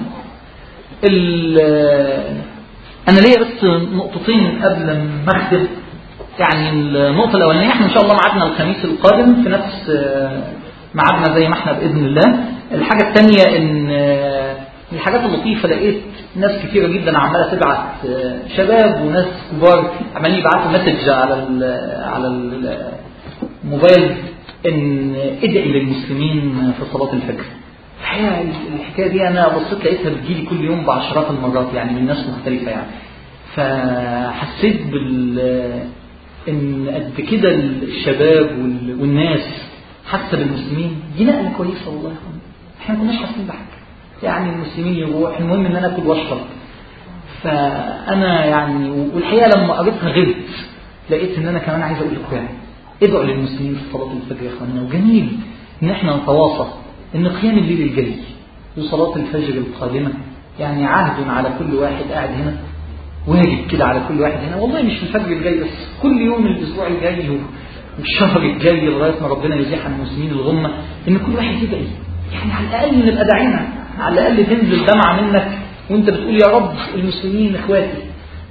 A: انا ليا بس نقطتين قبل ما اختم. يعني النقطه الاولانيه احنا ان شاء الله ميعادنا الخميس القادم في نفس ميعادنا زي ما احنا باذن الله. الحاجه الثانيه ان الحاجات اللطيفة لقيت ناس كثيرة جدا عمالة تبعت، شباب وناس كبار عمالين يبعتوا مسج على ال على الموبايل ان ادعي للمسلمين في صلاة الفجر. الحقيقة الحكاية دي انا بصيت لقيتها بتجيلي كل يوم بعشرات المرات يعني من ناس مختلفة يعني. فحسيت بال ان قد كده الشباب والناس حتى بالمسلمين دي نقلة كويسة والله. احنا ما كناش حاسين بحاجة يعني المسلمين يروح المهم ان انا اكل واشرب. فانا يعني والحقيقه لما قريتها غلت لقيت ان انا كمان عايز اقول لكم يعني ادعوا للمسلمين في صلاه الفجر يا اخوانا. وجميل ان احنا نتواصى ان قيام الليل الجاي وصلاه الفجر القادمه يعني عهد على كل واحد قاعد هنا، واجب كده على كل واحد هنا والله، مش الفجر الجاي بس، كل يوم الاسبوع الجاي والشهر الجاي لغايه ما ربنا يزيح عن المسلمين الغمه، ان كل واحد يدعي يعني على الاقل نبقى داعينا، على الأقل تنزل دمعة منك وانت بتقول يا رب المسلمين اخواتي.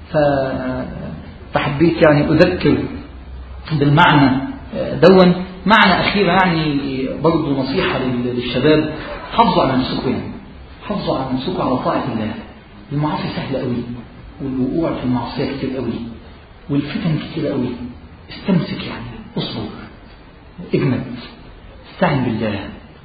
A: فحبيت يعني أذكر بالمعنى دون. معنى أخير يعني برضو نصيحة للشباب، حافظوا على نفسكم يعني حافظوا على نفسكم على طاعة الله. المعاصي سهلة قوي والوقوع في المعصية كتير قوي والفتن كتير قوي. استمسك يعني اصبر اجمد استعن بالله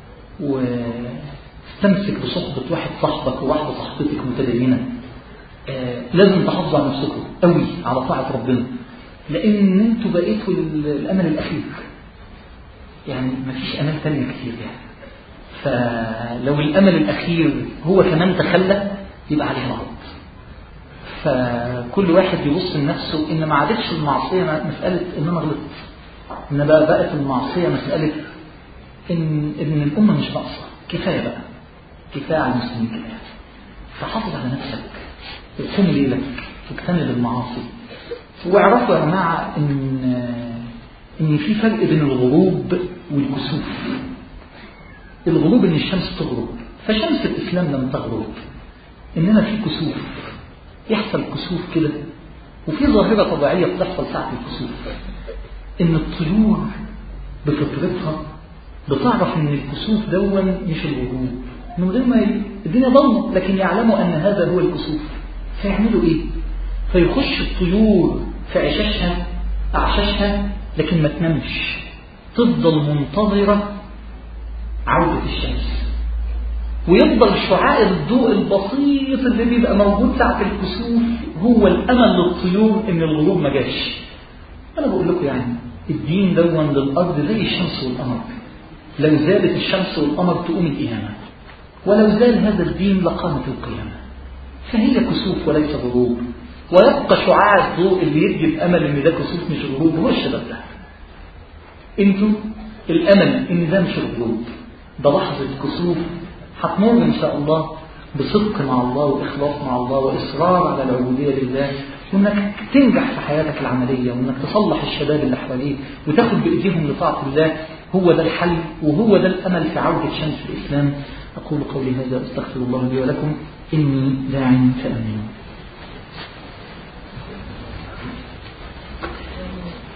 A: واستمسك بصحبة واحد صاحبك وواحدة صاحبتك متدينة. آه لازم تحافظوا على نفسكم قوي على طاعة ربنا، لأن انتوا بقيتوا الأمل الأخير يعني مفيش أمل تاني كتير يعني. فلو الأمل الأخير هو كمان تخلى يبقى عليه غلط. فكل واحد يبص لنفسه إن ما عادتش المعصية مسألة إن أنا غلطت، إن بقى بقت المعصية مسألة إن إن الأمة مش ناقصة، كفاية بقى كفاية على المسلمين كفاية. فحافظ على نفسك اقتني ليلك واجتنب المعاصي. واعرفوا يا جماعة إن إن في فرق بين الغروب والكسوف. الغروب إن الشمس تغرب، فشمس الإسلام لم تغرب، إنما في كسوف، يحصل كسوف كده. وفي ظاهرة طبيعية بتحصل ساعة الكسوف، إن الطيور بفطرتها بتعرف إن الكسوف دون مش الغروب من غير ما الدنيا ضلمة، لكن يعلموا أن هذا هو الكسوف. فيعملوا إيه؟ فيخش الطيور في عشاشها أعشاشها لكن ما تنامش، تفضل منتظرة عودة الشمس، ويفضل شعاع الضوء البسيط اللي بيبقى موجود ساعة الكسوف هو الأمل للطيور إن الغروب ما جاش. أنا بقول لكم يعني الدين دون للأرض زي الشمس والقمر، لو زالت الشمس والقمر تقوم القيامة، ولو زال هذا الدين لقامت القيامة. فهي كسوف وليس غروب، ويبقى شعاع الضوء اللي يدي الأمل إن ده كسوف مش غروب هو الشباب ده. انتوا الأمل إن ده مش غروب، ده لحظة كسوف هتمر إن شاء الله بصدق مع الله وإخلاص مع الله وإصرار على العبودية لله، وإنك تنجح في حياتك العملية، وإنك تصلح الشباب اللي حواليك وتاخد بإيديهم لطاعة الله. هو ده الحل وهو ده الأمل في عودة شمس الإسلام. أقول قولي هذا أستغفر الله لي ولكم، إني داع فأمنوا.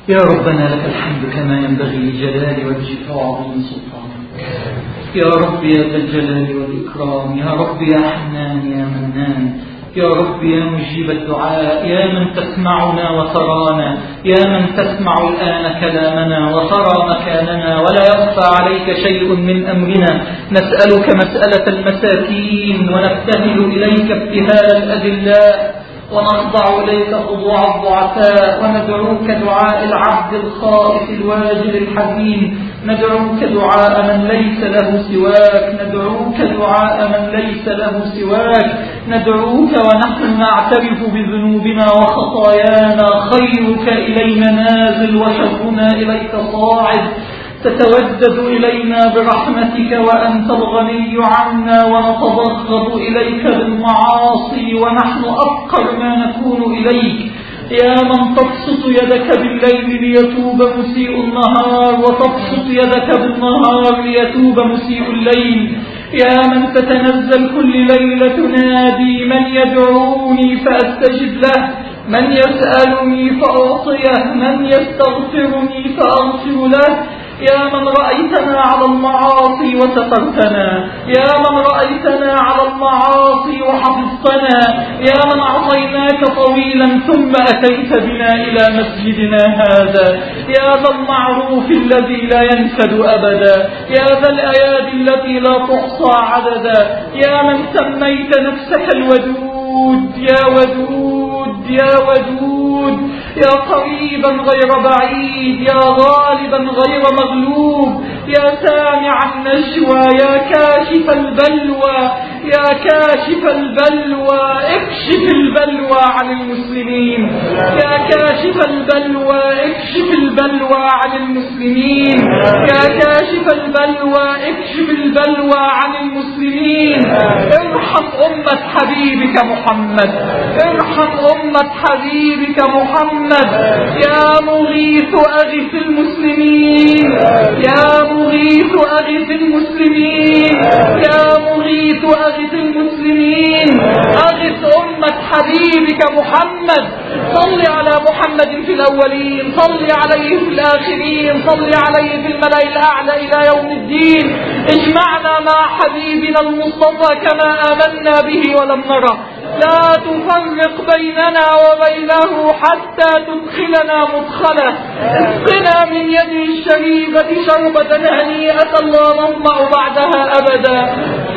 A: يا ربنا لك الحمد كما ينبغي لجلال وجهك وعظيم سلطانك. يا رب يا ذا الجلال والإكرام، يا رب يا حنان يا منان، يا رب يا مجيب الدعاء، يا من تسمعنا وترانا، يا من تسمع الآن كلامنا وترى مكاننا ولا يخفى عليك شيء من أمرنا. نسألك مسألة المساكين ونبتهل إليك ابتهال الأذلاء ونخضع إليك خضوع الضعفاء، وندعوك دعاء العبد الخائف الواجل الحزين، ندعوك دعاء من ليس له سواك، ندعوك دعاء من ليس له سواك، ندعوك ونحن نعترف بذنوبنا وخطايانا. خيرك إلينا نازل وشرنا إليك صاعد، تتودد إلينا برحمتك وأنت الغني عنا، ونتضرب إليك بالمعاصي ونحن أفقر ما نكون إليك. يا من تبسط يدك بالليل ليتوب مسيء النهار، وتبسط يدك بالنهار ليتوب مسيء الليل. يا من تتنزل كل ليلة تنادي: من يدعوني فأستجب له، من يسألني فأعطيه، من يستغفرني فأغفر له. يا من رأيتنا على المعاصي وسترتنا، يا من رأيتنا على المعاصي وحفظتنا، يا من أعطيناك طويلا ثم أتيت بنا إلى مسجدنا هذا، يا ذا المعروف الذي لا ينفد أبدا، يا ذا الأيادي التي لا تحصى عددا، يا من سميت نفسك الودود، يا ودود يا ودود، يا قريبا غير بعيد، يا غالبا غير مغلوب، يا سامع النجوى، يا كاشف البلوى، يا كاشف البلوى اكشف البلوى عن المسلمين، يا كاشف البلوى اكشف البلوى عن المسلمين، يا كاشف البلوى اكشف البلوى عن المسلمين. ارحم أمة حبيبك محمد، ارحم أمة حبيبك محمد. يا مغيث أغث المسلمين، يا مغيث أغث المسلمين، يا مغيث أغث المسلمين. أغث أمة حبيبك محمد. صل على محمد في الأولين، صل عليه في الآخرين، صل عليه في الملأ الأعلى إلى يوم الدين. اجمعنا مع حبيبنا المصطفى كما آمنا به ولم نره، لا تفرق بيننا وبينه حتى تدخلنا مدخله. اسقنا من يده الشريفة شربة هنيئة لا نظمأ بعدها أبدا.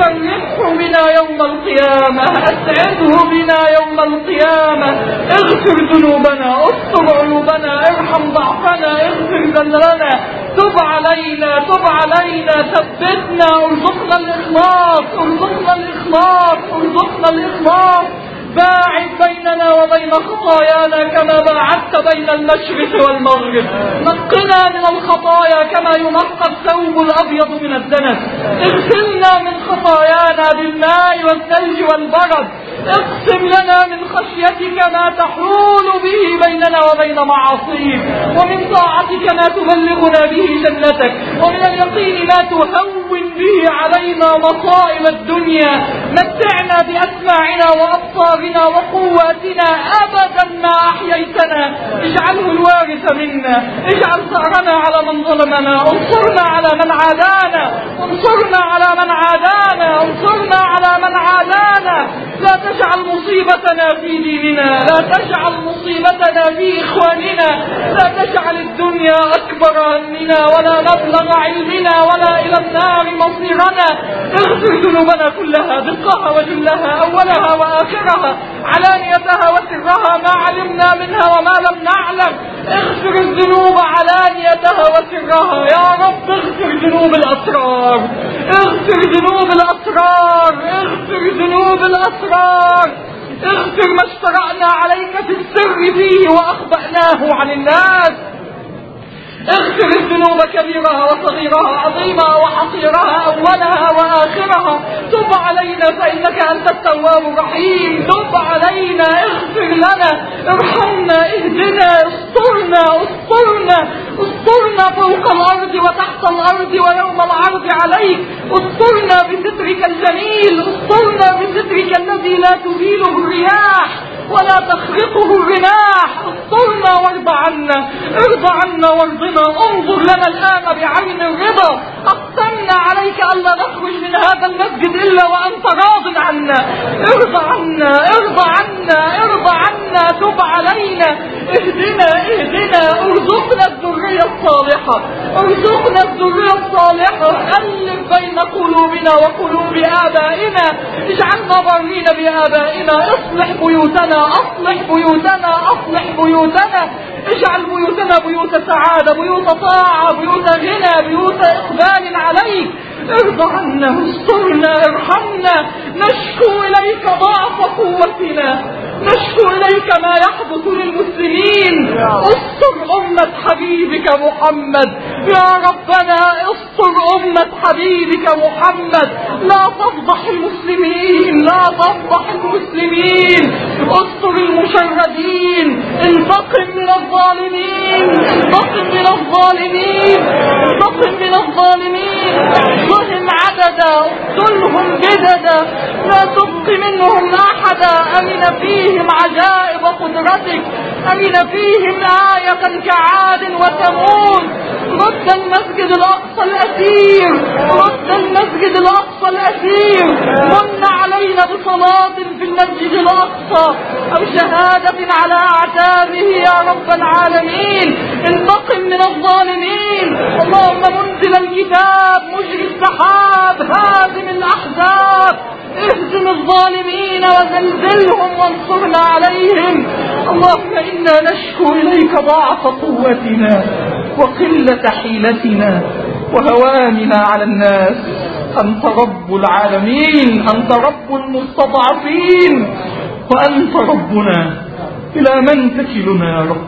A: فرحه بنا يوم القيامة، أسعده بنا يوم القيامة. اغفر ذنوبنا، استر عيوبنا، ارحم ضعفنا، اغفر ذنبنا، تب علينا، تب علينا، ثبتنا، ارزقنا الإخلاص، ارزقنا الإخلاص، ارزقنا الإخلاص. باعد بيننا وبين خطايانا كما باعدت بين المشرق والمغرب. نقنا من الخطايا كما ينقى الثوب الأبيض من الدنس. اغسلنا من خطايانا بالماء والثلج والبرد. اقسم لنا من خشيتك ما تحول به بيننا وبين معاصيك، ومن طاعتك ما تبلغنا به جنتك، ومن اليقين ما تهون به علينا مصائب الدنيا. متعنا بأسماعنا وأبصارنا وقواتنا أبدا ما أحييتنا. اجعله الوارث منا، اجعل ثأرنا على من ظلمنا، انصرنا على من عادانا، انصرنا على من عادانا، انصرنا على من عادانا. لا تجعل مصيبتنا في ديننا، لا تجعل مصيبتنا في إخواننا، لا تجعل الدنيا أكبر همنا ولا مبلغ علمنا ولا إلى النار مصيرنا. اغفر ذنوبنا كلها، دقها وجلها، أولها وآخرها، علانيتها وسرها، ما علمنا منها وما لم نعلم. اغفر الذنوب علانيتها وسرها يا رب. اغفر ذنوب الأسرار، اغفر ذنوب الأسرار، اغفر ذنوب الأسرار. اغفر ما اشترأنا عليك في السر فيه وأخبأناه عن الناس. اغفر الذنوب كبيرها وصغيرها، عظيمها وحقيرها، أولها وآخرها. تب علينا فإنك أنت التواب الرحيم. تب علينا، اغفر لنا، ارحمنا، اهدنا، استرنا، استرنا، استرنا فوق الأرض وتحت الأرض ويوم العرض عليك. استرنا بسترك الجميل، استرنا بسترك الذي لا تزيله الرياح.
B: ولا تخرقه الرماح. استرنا وارض عنا، ارض عنا وارضنا، انظر لنا الآن بعين الرضا. أقسمنا عليك ألا نخرج من هذا المسجد إلا وأنت راض عنا. ارض عنا، ارض عنا، ارض عنا، تب علينا، اهدنا اهدنا، ارزقنا الذرية الصالحة، ارزقنا الذرية الصالحة. ألف بين قلوبنا وقلوب آبائنا، اجعلنا بارين بآبائنا. اصلح بيوتنا، اصلح بيوتنا، اصلح بيوتنا. اجعل بيوتنا بيوت سعادة، بيوت طاعة، بيوت غنى، بيوت إقبال عليك. ارض عنا، استرنا، ارحمنا. نشكو إليك ضعف قوتنا، نشكو إليك ما يحدث للمسلمين. استر أمة حبيبك محمد يا ربنا، استر أمة حبيبك محمد. لا تفضح المسلمين، لا تفضح المسلمين. استر المشردين، انتقم من الظالمين، انتقم من الظالمين، انتقم من الظالمين. اقتلهم عددا، اقتلهم بددا، لا تبق منهم أحدا. أمن فيهم عجائب قدرتك، أمن فيهم آية كعاد وثمود. رد المسجد الأقصى الأسير، رد المسجد الأقصى الأسير. من علينا بصلاة في المسجد الأقصى أو شهادة على أعتابه يا رب العالمين. انتقم من الظالمين. اللهم منزل الكتاب، مجري السحاب، هازم الأحزاب، اهزم الظالمين وزلزلهم وانصرنا عليهم. اللهم إنا نشكو إليك ضعف قوتنا وقلة حيلتنا وهواننا على الناس. أنت رب العالمين، أنت رب المستضعفين، وأنت ربنا. إلى من تكلنا يا رب؟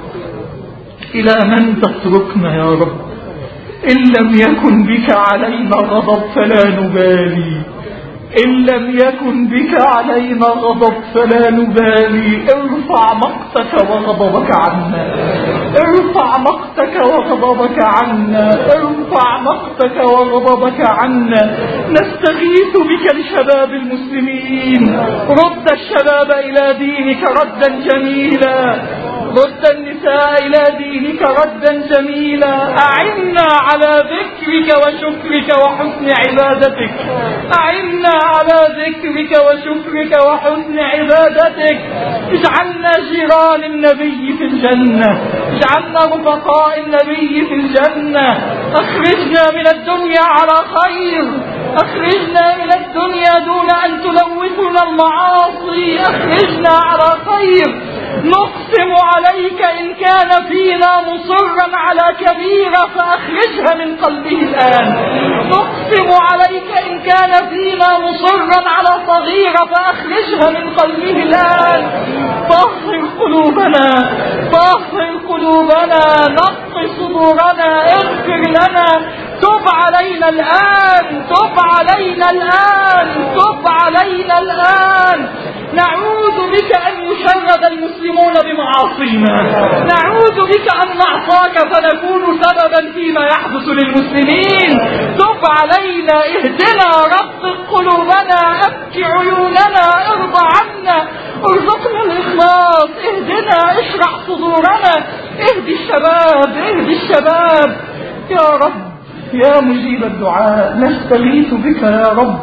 B: إلى من تتركنا يا رب؟ إن لم يكن بك علينا غضب فلا نبالي، إن لم يكن بك علينا غضب فلا نبالي. ارفع مقتك وغضبك عنا، ارفع مقتك وغضبك عنا، ارفع مقتك وغضبك عنا. نستغيث بك لشباب المسلمين. رد الشباب إلى دينك ردا جميلا، رد النساء إلى دينك ردا جميلا. أعنا على ذكرك وشكرك وحسن عبادتك، أعنا على ذكرك وشكرك وحسن عبادتك. اجعلنا جيران النبي في الجنة، اجعلنا رفقاء النبي في الجنة. اخرجنا من الدنيا على خير، اخرجنا من الدنيا دون أن تلوثنا المعاصي، اخرجنا على خير. نقسم عليك إن كان فينا مصرا على كبيرة فأخرجها من قلبه الآن. نقسم عليك إن كان فينا مصرا على صغيرة فأخرجها من قلبه الآن. طهر قلوبنا، طهر قلوبنا، نق صدورنا، اغفر لنا. تب علينا الآن، تب علينا الآن، تب علينا الآن. نعوذ بك أن يشرد المسلمون بمعاصينا، نعوذ بك أن نعصاك فنكون سببا فيما يحدث للمسلمين. تب علينا، اهدنا، رقق قلوبنا، أبكي عيوننا، ارضى عنا، ارزقنا الإخلاص. اهدنا، اشرح صدورنا، اهدي الشباب، اهدي الشباب يا رب يا مجيب الدعاء. نستغيث بك يا رب.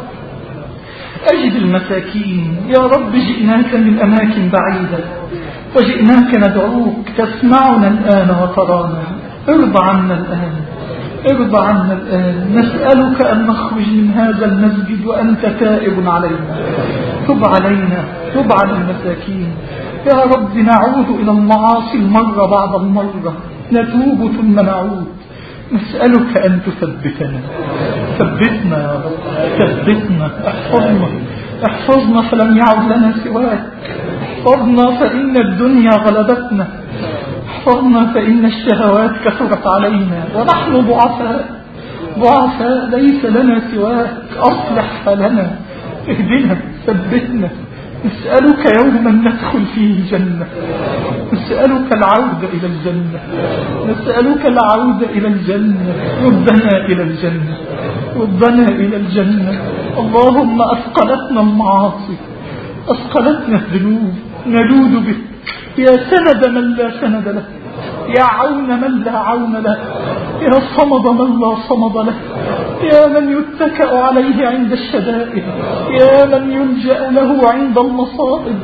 B: أجد المساكين يا رب. جئناك من أماكن بعيدة وجئناك ندعوك، تسمعنا الآن وترانا. ارضى عنا الآن، ارضى عنا الآن. نسألك أن نخرج من هذا المسجد وأنت تائب علينا. تب علينا، تب على المساكين يا رب. نعود إلى المعاصي المرة بعد المرة، نتوب ثم نعود. نسألك أن تثبتنا، ثبتنا يا رب، ثبتنا. احفظنا، احفظنا فلم يعد لنا سواك. احفظنا فإن الدنيا غلبتنا، احفظنا فإن الشهوات كثرت علينا ونحن ضعفاء، ضعفاء ليس لنا سواك. أصلح حالنا، اهدنا، ثبتنا. نسألك يوما ندخل فيه الجنة، نسألك العودة إلى الجنة، نسألك العودة إلى الجنة. ردنا إلى الجنة، ردنا إلى الجنة. اللهم أثقلتنا المعاصي، أثقلتنا الذنوب، نلوذ بك يا سند من لا سند له، يا عون من لا عون له، يا صمد من لا صمد له، يا من يتكأ عليه عند الشدائد، يا من يلجأ له عند المصائب.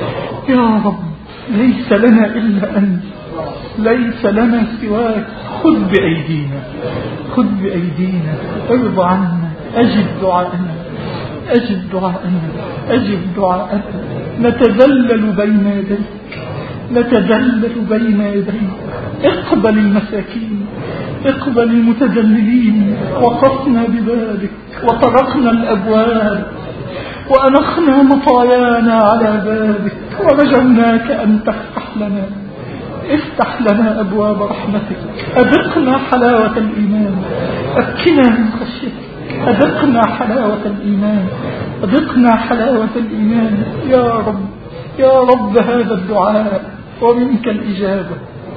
B: يا رب ليس لنا إلا أنت، ليس لنا سواك. خذ بأيدينا، خذ بأيدينا، ارضى عنا، أجب دعاءنا، أجب دعاءنا، أجب دعاءنا. نتذلل بين يديك، نتذلل بين يديك. اقبل المساكين، اقبل المتذللين. وقفنا ببابك وطرقنا الأبواب وأنخنا مطايانا على بابك ورجوناك أن تفتح لنا. افتح لنا أبواب رحمتك، أذقنا حلاوة الإيمان، أبكنا من خشيتك، أذقنا حلاوة الإيمان، أذقنا حلاوة الإيمان. يا رب يا رب هذا الدعاء ومنك الإجابة،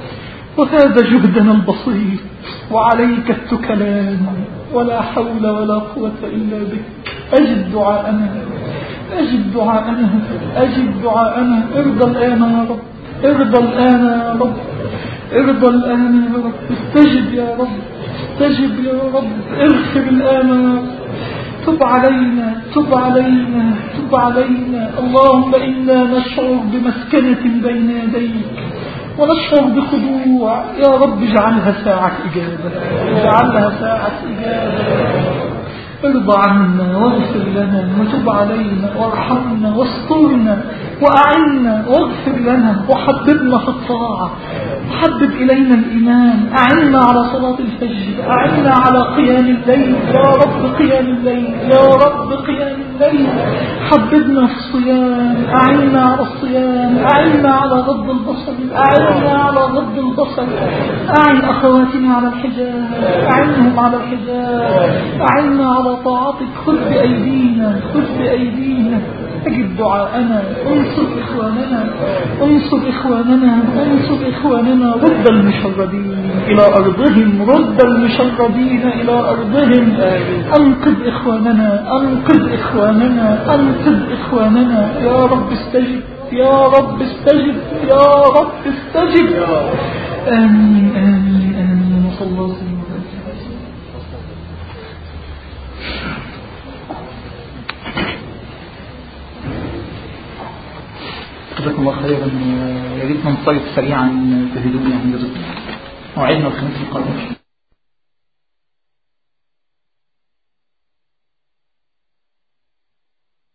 B: وهذا جهدنا البسيط وعليك التكلان، ولا حول ولا قوة إلا بك. أجب دعاءنا، أجب دعاءنا، أجب دعاءنا. ارضى الآن يا رب، ارضى الآن يا رب، ارضى الآن يا رب. استجب يا رب، استجب يا رب. اغفر الآن يا رب. تب علينا، تب علينا، تب علينا. اللهم إنا نشعر بمسكنة بين يديك ونشعر بخضوع. يا رب اجعلها ساعة إجابة، اجعلها ساعة إجابة. ارضى عنا واغفر لنا وتب علينا وارحمنا واسترنا وأعنا واغفر لنا وحببنا في الطاعة، حبب إلينا الإيمان. أعنا على صلاة الفجر، أعنا على قيام الليل يا رب، قيام الليل يا رب، قيام الليل. حببنا في الصيام، أعنا على الصيام، أعنا على غض البصر، أعنا على غض البصر. أعن أخواتنا على الحجاب، أعنهم على الحجاب، أعنا على طاعتك. خذ بأيدينا، خذ بأيدينا. أجب دعاءنا، انصر إخواننا، انصر إخواننا، انصر إخواننا. رد المشردين إلى أرضهم، رد المشردين إلى أرضهم. أنقذ إخواننا، أنقذ إخواننا، أنقذ إخواننا. يا رب استجب، يا رب استجب، يا رب استجب. آمين آمين آمين. وصلى الله وسلم. جزاكم الله خيرا. يا ريت ننصرف سريعا بهدوء عند موعدنا الخميس القادم.